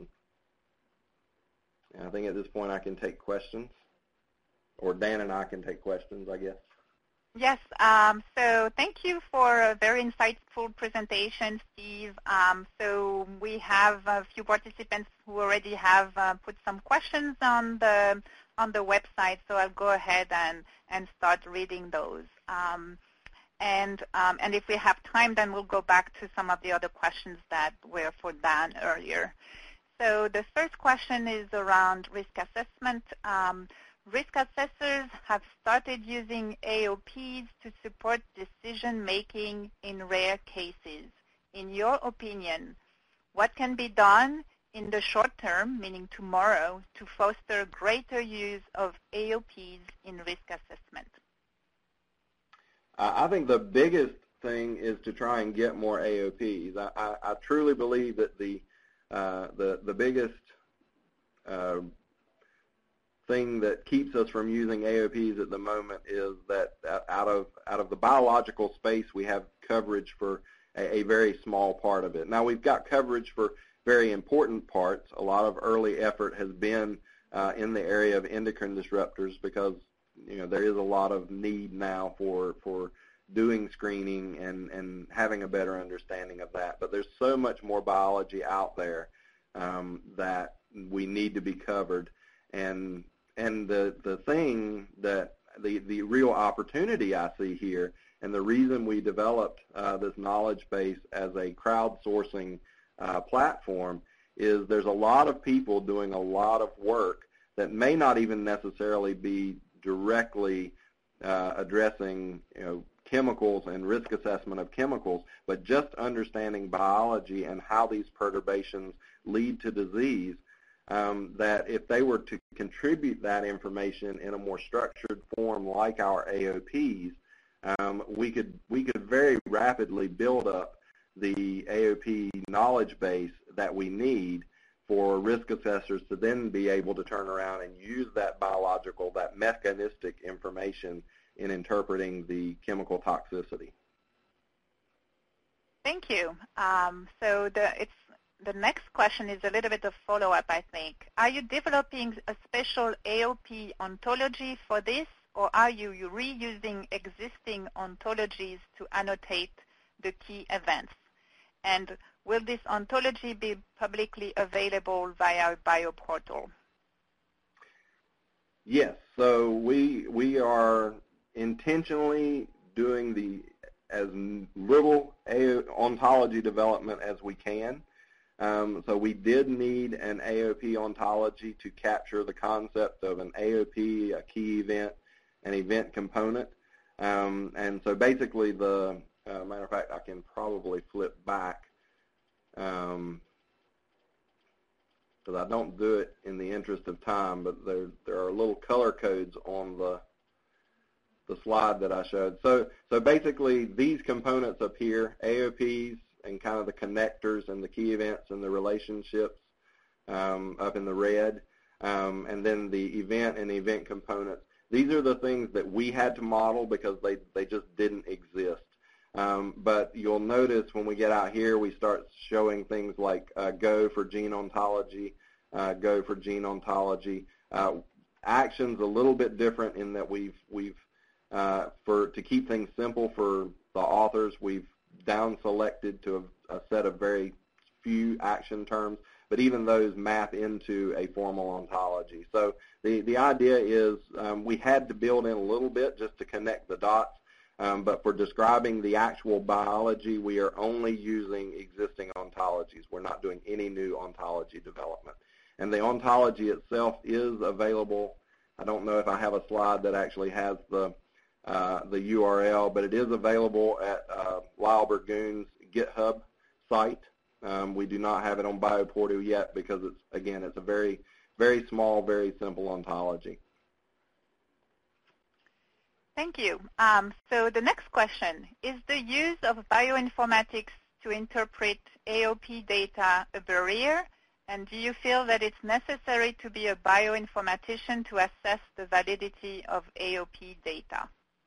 Speaker 5: And I think at this point I can take questions, or Dan and I can take questions, I guess.
Speaker 1: Yes, um, so thank you for a very insightful presentation, Steve. Um, so we have a few participants who already have uh, put some questions on the on the website, so I'll go ahead and, and start reading those. Um, and, um, and if we have time, then we'll go back to some of the other questions that were for Dan earlier. So the first question is around risk assessment. Um, Risk assessors have started using A O Ps to support decision-making in rare cases. In your opinion, what can be done in the short term, meaning tomorrow, to foster greater use of A O Ps in risk assessment?
Speaker 5: Uh, I think the biggest thing is to try and get more A O Ps. I, I, I truly believe that the, uh, the, the biggest uh, thing that keeps us from using A O Ps at the moment is that out of out of the biological space, we have coverage for a, a very small part of it. Now, we've got coverage for very important parts. A lot of early effort has been uh, in the area of endocrine disruptors because, you know, there is a lot of need now for for doing screening and and having a better understanding of that. But there's so much more biology out there um, that we need to be covered. And And the, the thing that, the, the real opportunity I see here, And the reason we developed uh, this knowledge base as a crowdsourcing uh, platform is there's a lot of people doing a lot of work that may not even necessarily be directly uh, addressing, you know, chemicals and risk assessment of chemicals, but just understanding biology and how these perturbations lead to disease, um, that if they were to contribute that information in a more structured form like our A O Ps, um, we could we could very rapidly build up the A O P knowledge base that we need for risk assessors to then be able to turn around and use that biological, that mechanistic information in interpreting the chemical toxicity.
Speaker 1: Thank you. Um, so the, it's, the next question is a little bit of follow-up, I think. Are you developing a special A O P ontology for this, or are you reusing existing ontologies to annotate the key events? And will this ontology be publicly available via a bioportal?
Speaker 5: Yes. So we we are intentionally doing the as little A O, ontology development as we can. Um, so we did need an A O P ontology to capture the concept of an A O P, a key event, an event component. Um, and so basically the, uh, matter of fact, I can probably flip back because um, I don't do it in the interest of time, but there, there are little color codes on the the slide that I showed. So, so basically these components up here, A O Ps and kind of the connectors and the key events and the relationships um, up in the red, um, and then the event and event components. These are the things that we had to model because they, they just didn't exist. Um, but you'll notice when we get out here, we start showing things like uh, Go for gene ontology, uh, Go for gene ontology. Uh, action's a little bit different in that we've, we've Uh, for to keep things simple for the authors, we've down selected to a, a set of very few action terms, but even those map into a formal ontology. So the, the idea is um, we had to build in a little bit just to connect the dots, um, but for describing the actual biology, we are only using existing ontologies. We're not doing any new ontology development. And the ontology itself is available. I don't know if I have a slide that actually has the Uh, the U R L, but it is available at uh, Lyle Burgoon's GitHub site. Um, we do not have it on Bioportal yet because it's, again, it's a very, very small, very simple ontology.
Speaker 1: Thank you. Um, so the next question, is the use of bioinformatics to interpret A O P data a barrier? And do you feel that it's necessary to be a bioinformatician to assess the validity of A O P data?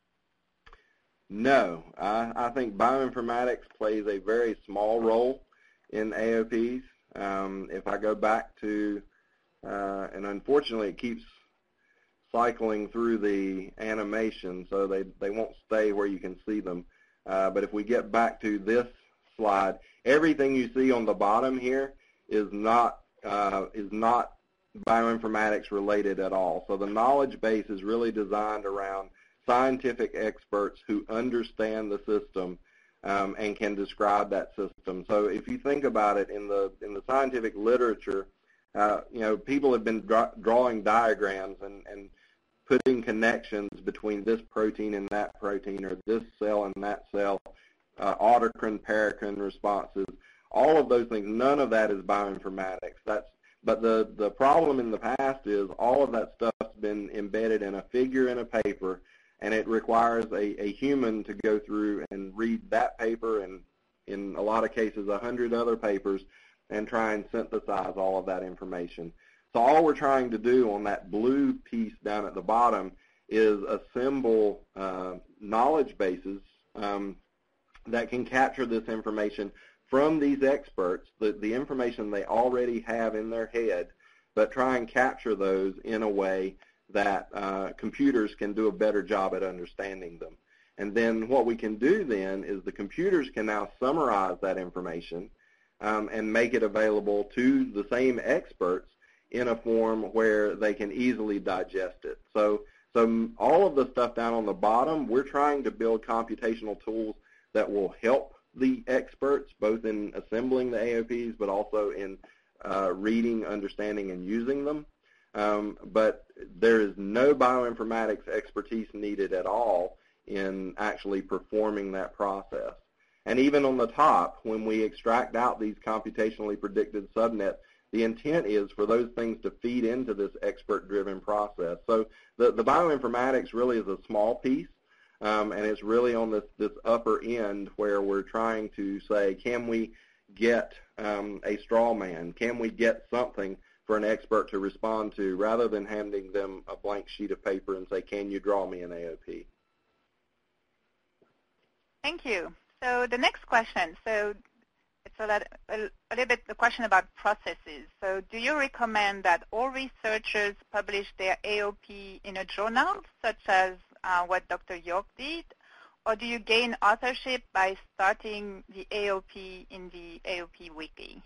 Speaker 5: No, I, I think bioinformatics plays a very small role in A O Ps. Um, if I go back to, uh, and unfortunately it keeps cycling through the animation, so they, they won't stay where you can see them. Uh, but if we get back to this slide, everything you see on the bottom here is not, uh, is not bioinformatics related at all. So the knowledge base is really designed around scientific experts who understand the system um, and can describe that system. So if you think about it, in the in the scientific literature, uh, you know, people have been draw, drawing diagrams and, and putting connections between this protein and that protein, or this cell and that cell, uh, autocrine, paracrine responses, all of those things. None of that is bioinformatics. That's but the the problem in the past is all of that stuff's been embedded in a figure in a paper, and it requires a, a human to go through and read that paper and, in a lot of cases, a hundred other papers and try and synthesize all of that information. So all we're trying to do on that blue piece down at the bottom is assemble uh, knowledge bases um, that can capture this information from these experts, the, the information they already have in their head, but try and capture those in a way that uh, computers can do a better job at understanding them. And then what we can do then is the computers can now summarize that information um, and make it available to the same experts in a form where they can easily digest it. So So all of the stuff down on the bottom, we're trying to build computational tools that will help the experts, both in assembling the A O Ps, but also in uh, reading, understanding, and using them. Um, but there is no bioinformatics expertise needed at all in actually performing that process. And even on the top, when we extract out these computationally predicted subnets, the intent is for those things to feed into this expert-driven process. So the, the bioinformatics really is a small piece, um, and it's really on this, this upper end where we're trying to say, can we get um, a straw man? Can we get something for an expert to respond to rather than handing them a blank sheet of paper and say, can you draw me an A O P?
Speaker 1: Thank you. So the next question, so it's a, lot, a, a little bit a question about processes. So do you recommend that all researchers publish their A O P in a journal, such as uh, what Doctor York did, or do you gain authorship by starting the A O P in the A O P Wiki?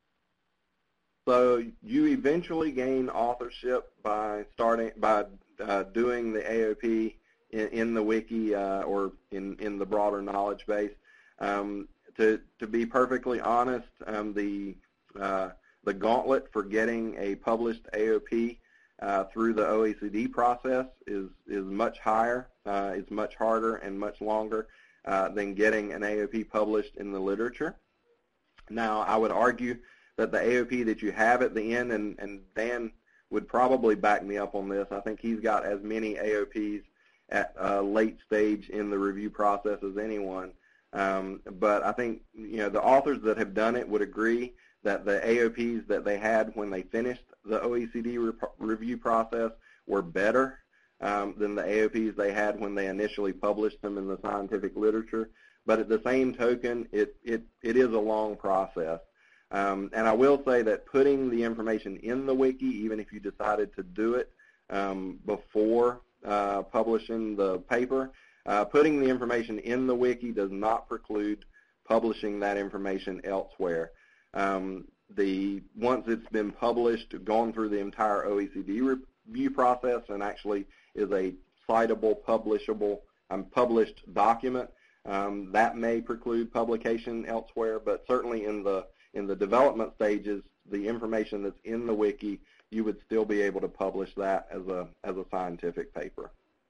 Speaker 5: So you eventually gain authorship by starting by uh, doing the A O P in, in the wiki uh, or in, in the broader knowledge base. Um, to to be perfectly honest, um, the uh, the gauntlet for getting a published A O P uh, through the O E C D process is is much higher. Uh, it's much harder and much longer uh, than getting an A O P published in the literature. Now, I would argue that the A O P that you have at the end, and, and Dan would probably back me up on this, I think he's got as many A O Ps at a late stage in the review process as anyone. Um, but I think, you know, the authors that have done it would agree that the A O Ps that they had when they finished the O E C D re review process were better um, than the A O Ps they had when they initially published them in the scientific literature. But at the same token, it, it, it is a long process. Um, and I will say that putting the information in the wiki, even if you decided to do it um, before uh, publishing the paper, uh, putting the information in the wiki does not preclude publishing that information elsewhere. Um, the once it's been published, gone through the entire O E C D review process, and actually is a citable, publishable, um, published document, um, that may preclude publication elsewhere. But certainly in the In the development stages, the information that's in the wiki, you would still be able to publish that as a, as a scientific paper.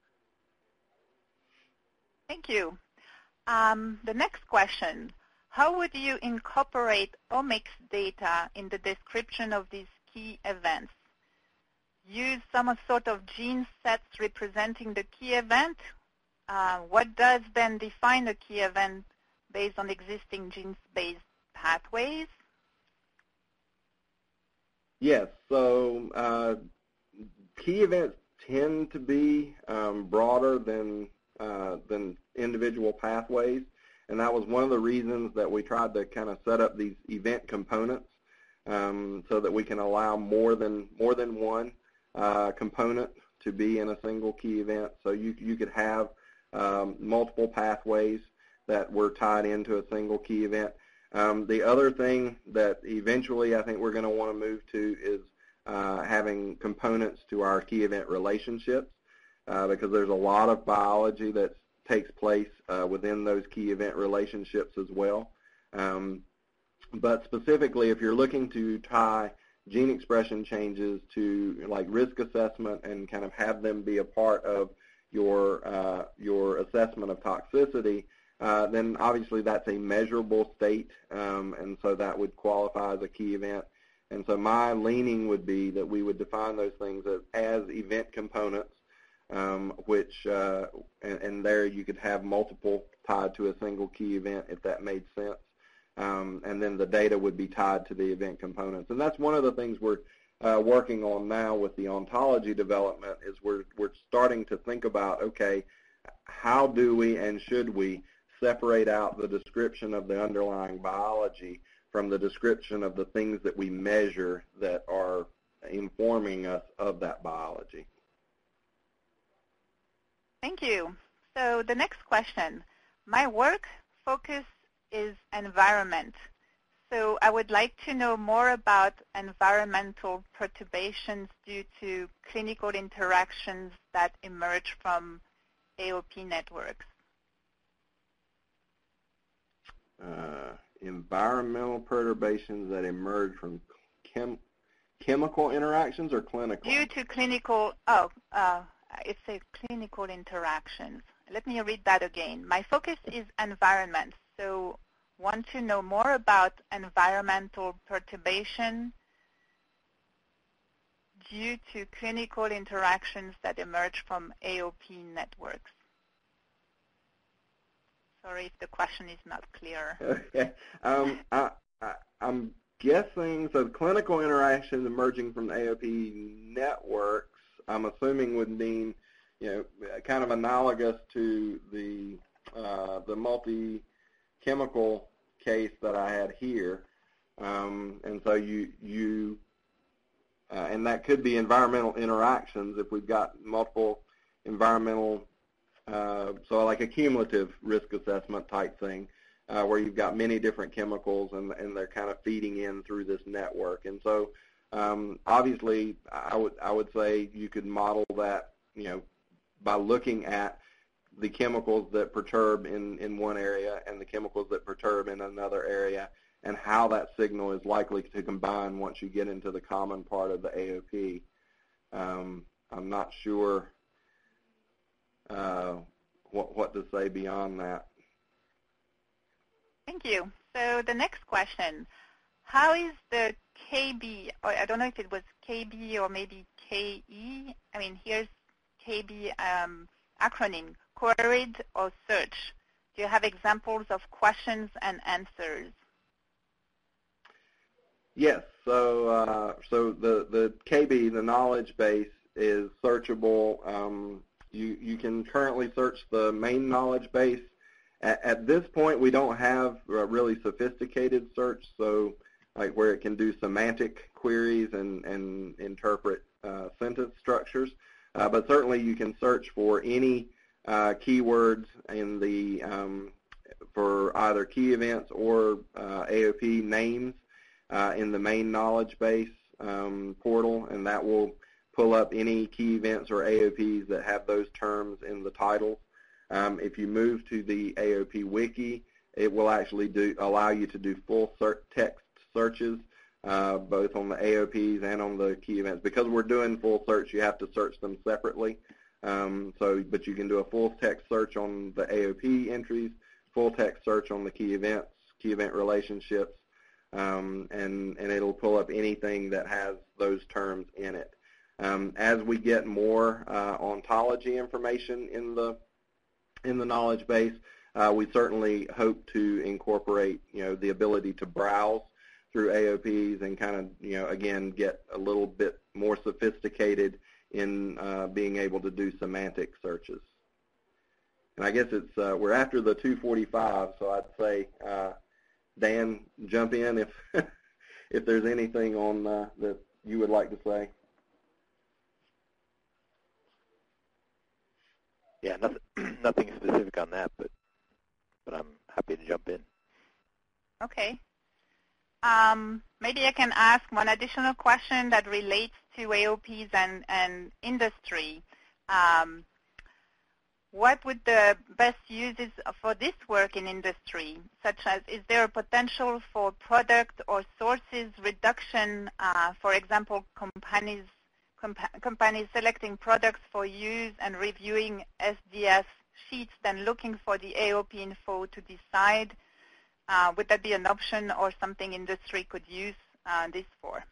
Speaker 1: Thank you. Um, the next question, how would you incorporate omics data in the description of these key events? Use some sort of gene sets representing the key event? Uh, what does then define a key event based on existing genes-based pathways?
Speaker 5: Yes, so uh, key events tend to be um, broader than, uh, than individual pathways, and that was one of the reasons that we tried to kind of set up these event components um, so that we can allow more than, more than one uh, component to be in a single key event. So you, you could have um, multiple pathways that were tied into a single key event. Um, the other thing that eventually I think we're going to want to move to is uh, having components to our key event relationships uh, because there's a lot of biology that takes place uh, within those key event relationships as well. Um, but specifically, if you're looking to tie gene expression changes to like risk assessment and kind of have them be a part of your, uh, your assessment of toxicity, Uh, then obviously that's a measurable state, um, and so that would qualify as a key event. And so my leaning would be that we would define those things as, as event components, um, which, uh, and, and there you could have multiple tied to a single key event if that made sense. Um, and then the data would be tied to the event components. And that's one of the things we're uh, working on now with the ontology development is we're, we're starting to think about, okay, how do we and should we separate out the description of the underlying biology from the description of the things that we measure that are informing us of that biology.
Speaker 1: Thank you. So the next question, my work focus is environment. So I would like to know more about environmental perturbations due to clinical interactions that emerge from A O P networks.
Speaker 5: Uh, environmental perturbations that emerge from chem chemical interactions or clinical?
Speaker 1: Due to clinical, oh, uh, it's a clinical interactions. Let me read that again. My focus is environment, so want to know more about environmental perturbation due to clinical interactions that emerge from A O P networks. Sorry if the question is not clear.
Speaker 5: Okay. Um, I, I, I'm guessing, so clinical interactions emerging from the A O P networks, I'm assuming would mean, you know, kind of analogous to the uh, the multi-chemical case that I had here. Um, and so you, you uh, and that could be environmental interactions if we've got multiple environmental, uh, so like a cumulative risk assessment type thing, uh, where you've got many different chemicals and, and they're kind of feeding in through this network. And so um, obviously I would, I would say you could model that, you know, by looking at the chemicals that perturb in, in one area and the chemicals that perturb in another area, and how that signal is likely to combine once you get into the common part of the A O P. Um, I'm not sure uh, what, what to say beyond that.
Speaker 1: Thank you. So the next question, how is the K B, or I don't know if it was K B or maybe K E, I mean, here's K B um, acronym, queried or search? Do you have examples of questions and answers?
Speaker 5: Yes. So, uh, so the the K B, the knowledge base, is searchable. Um, you you can currently search the main knowledge base. At, at this point, we don't have a really sophisticated search, so like where it can do semantic queries and and interpret uh, sentence structures. Uh, but certainly, you can search for any uh, keywords in the um, for either key events or uh, A O P names uh, in the main knowledge base um, portal, and that will pull up any key events or A O Ps that have those terms in the titles. Um, if you move to the A O P wiki, it will actually do allow you to do full search text searches, uh, both on the A O Ps and on the key events. Because we're doing full search, you have to search them separately. Um, so, but you can do a full text search on the A O P entries, full text search on the key events, key event relationships, um, and, and it'll pull up anything that has those terms in it. Um, as we get more uh, ontology information in the in the knowledge base, uh, we certainly hope to incorporate, you know, the ability to browse through A O Ps and kind of, you know, again, get a little bit more sophisticated in uh, being able to do semantic searches. And I guess it's uh, we're after the two forty-five, so I'd say uh, Dan, jump in if if there's anything on uh, that you would like to say.
Speaker 2: Yeah, nothing, nothing specific on that, but but I'm happy to jump in.
Speaker 1: Okay. Um, maybe I can ask one additional question that relates to A O Ps and, and industry. Um, what would the best uses for this work in industry, such as is there a potential for product or sources reduction, uh, for example, companies compa companies selecting products for use and reviewing S D S sheets, then looking for the A O P info to decide? Uh, would that be an option or something industry could use uh, this for?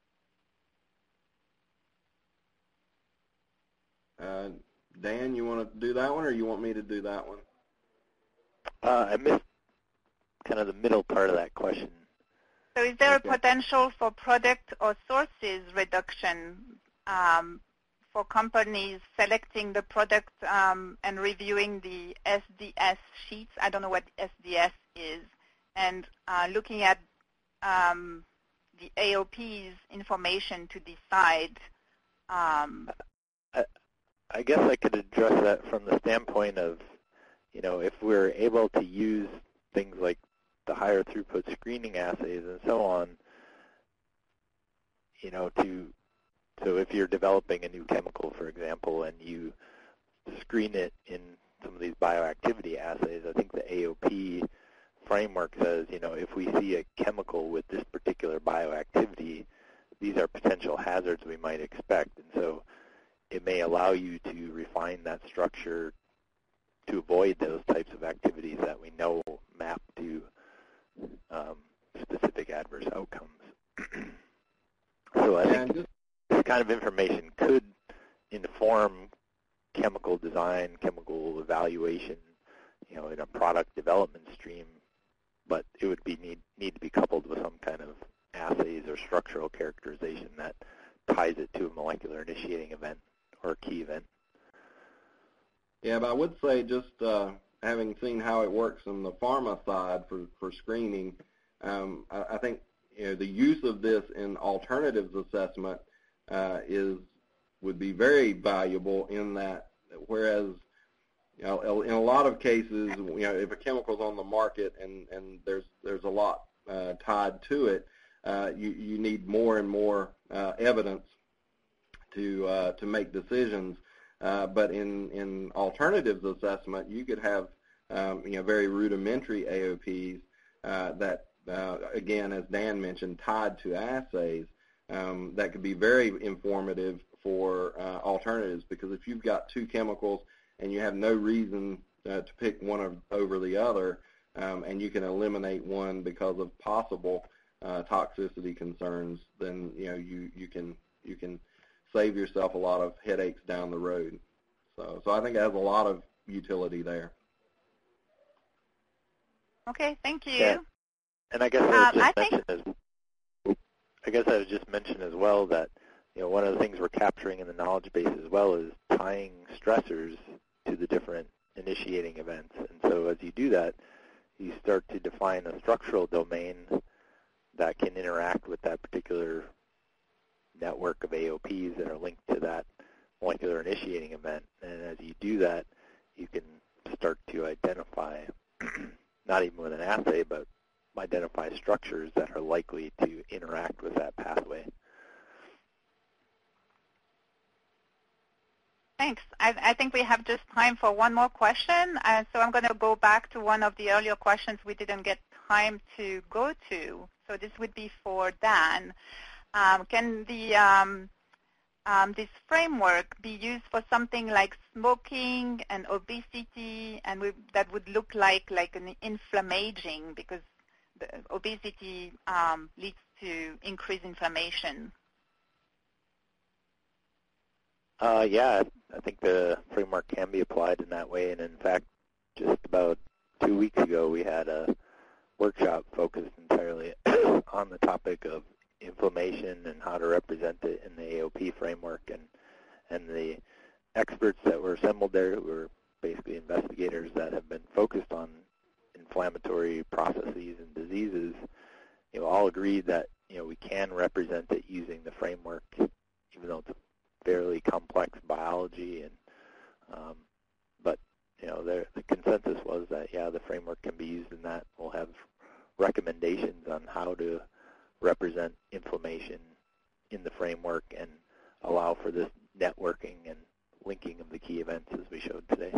Speaker 5: Uh, Dan, you want to do that one, or you want me to do that one?
Speaker 2: Uh, I missed kind of the middle part of that question.
Speaker 1: So is there
Speaker 5: Okay.
Speaker 1: a potential for product or sources reduction um, for companies selecting the product um, and reviewing the S D S sheets? I don't know what S D S is. And uh, looking at um, the A O P's information to decide. Um,
Speaker 2: I, I guess I could address that from the standpoint of, you know, if we're able to use things like the higher throughput screening assays and so on, you know, to so if you're developing a new chemical, for example, and you screen it in some of these bioactivity assays, I think the A O P framework says, you know, if we see a chemical with this particular bioactivity, these are potential hazards we might expect. And so it may allow you to refine that structure to avoid those types of activities that we know map to um, specific adverse outcomes. So I
Speaker 5: Yeah,
Speaker 2: think
Speaker 5: just,
Speaker 2: this kind of information could inform chemical design, chemical evaluation, you know, in a product development stream, but it would be need, need to be coupled with some kind of assays or structural characterization that ties it to a molecular initiating event or a key event.
Speaker 5: yeah, but I would say just uh, having seen how it works on the pharma side for, for screening, um, I, I think you know the use of this in alternatives assessment uh, is would be very valuable in that, whereas you know, in a lot of cases, you know, if a chemical's on the market and, and there's there's a lot uh, tied to it, uh, you you need more and more uh, evidence to uh, to make decisions. Uh, but in in alternatives assessment, you could have um, you know very rudimentary A O Ps uh, that uh, again, as Dan mentioned, tied to assays um, that could be very informative for uh, alternatives. Because if you've got two chemicals and you have no reason uh, to pick one of, over the other, um, and you can eliminate one because of possible uh, toxicity concerns, then you know you, you can you can save yourself a lot of headaches down the road. So, so I think it has a lot of utility there.
Speaker 1: Okay, thank you.
Speaker 2: Yeah. And I guess I would
Speaker 1: Um,
Speaker 2: just
Speaker 1: I think-
Speaker 2: mention as I guess I would just mention as well that you know one of the things we're capturing in the knowledge base as well is tying stressors to the different initiating events. And so as you do that, you start to define a structural domain that can interact with that particular network of A O Ps that are linked to that molecular initiating event. And as you do that, you can start to identify, not even with an assay, but identify structures that are likely to interact with that pathway.
Speaker 1: Thanks. I, I think we have just time for one more question. Uh, so I'm going to go back to one of the earlier questions we didn't get time to go to. So this would be for Dan. Um, can the um, um, this framework be used for something like smoking and obesity, and we, that would look like like an inflammaging, because the obesity um, leads to increased inflammation?
Speaker 2: Uh, yeah, I think the framework can be applied in that way. And in fact, just about two weeks ago, we had a workshop focused entirely on the topic of inflammation and how to represent it in the A O P framework. And, and the experts that were assembled there, who were basically investigators that have been focused on inflammatory processes and diseases, you know, all agreed that, you know, we can represent it using the framework, even though it's a fairly complex biology. And um, but, you know, the, the consensus was that, yeah, the framework can be used in that. We'll have recommendations on how to represent inflammation in the framework and allow for this networking and linking of the key events as we showed today.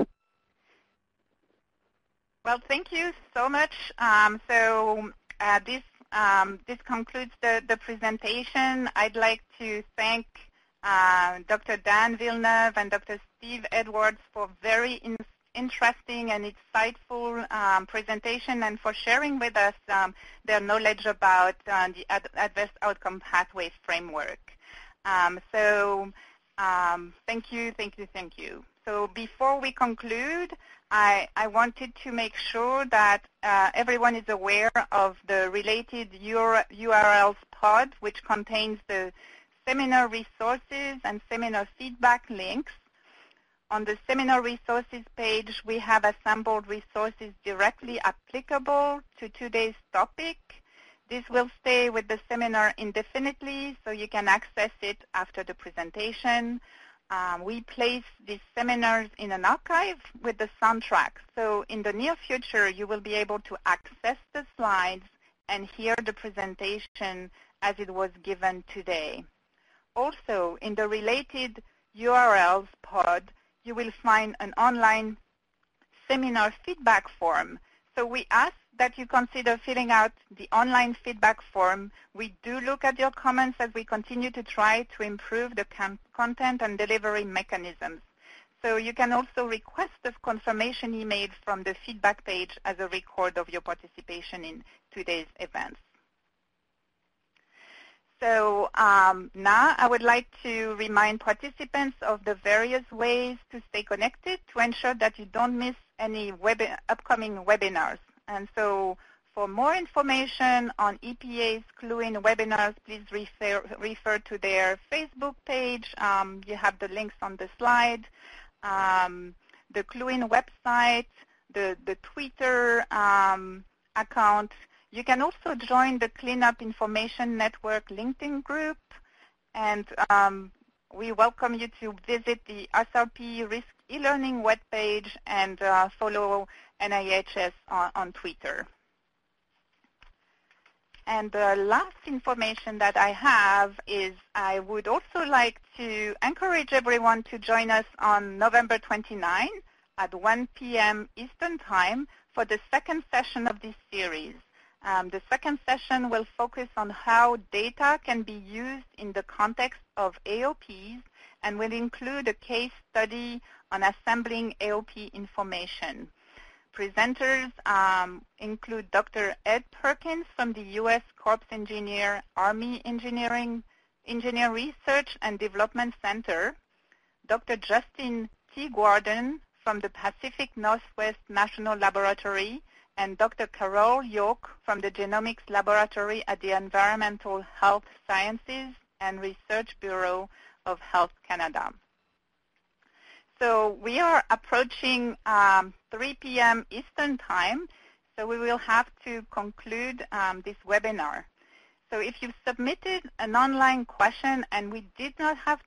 Speaker 1: Well, thank you so much. Um, so uh, this um, this concludes the, the presentation. I'd like to thank uh, Doctor Dan Villeneuve and Doctor Steve Edwards for very in interesting and insightful um, presentation, and for sharing with us um, their knowledge about uh, the ad adverse outcome pathway framework. Um, so um, thank you, thank you, thank you. So before we conclude, I, I wanted to make sure that uh, everyone is aware of the related U R Ls pod, which contains the seminar resources and seminar feedback links. On the seminar resources page, we have assembled resources directly applicable to today's topic. This will stay with the seminar indefinitely, so you can access it after the presentation. Um, we place these seminars in an archive with the soundtrack. So in the near future, you will be able to access the slides and hear the presentation as it was given today. Also, in the related U R Ls pod, you will find an online seminar feedback form. So we ask that you consider filling out the online feedback form. We do look at your comments as we continue to try to improve the content and delivery mechanisms. So you can also request a confirmation email from the feedback page as a record of your participation in today's events. So um, now I would like to remind participants of the various ways to stay connected to ensure that you don't miss any web upcoming webinars. And so for more information on E P A's CLUIN webinars, please refer, refer to their Facebook page. Um, you have the links on the slide, um, the CLUIN website, the, the Twitter um, account. You can also join the Cleanup Information Network LinkedIn group, and um, we welcome you to visit the S R P Risk eLearning webpage and uh, follow N I H S on, on Twitter. And the last information that I have is I would also like to encourage everyone to join us on November twenty-ninth at one p m Eastern Time for the second session of this series. Um, the second session will focus on how data can be used in the context of A O Ps and will include a case study on assembling A O P information. Presenters um, include Doctor Ed Perkins from the U S Corps Engineer Army Engineering Engineer Research and Development Center, Doctor Justin T. Gordon from the Pacific Northwest National Laboratory, and Doctor Carol York from the Genomics Laboratory at the Environmental Health Sciences and Research Bureau of Health Canada. So we are approaching um, three p m Eastern Time, so we will have to conclude um, this webinar. So if you've submitted an online question and we did not have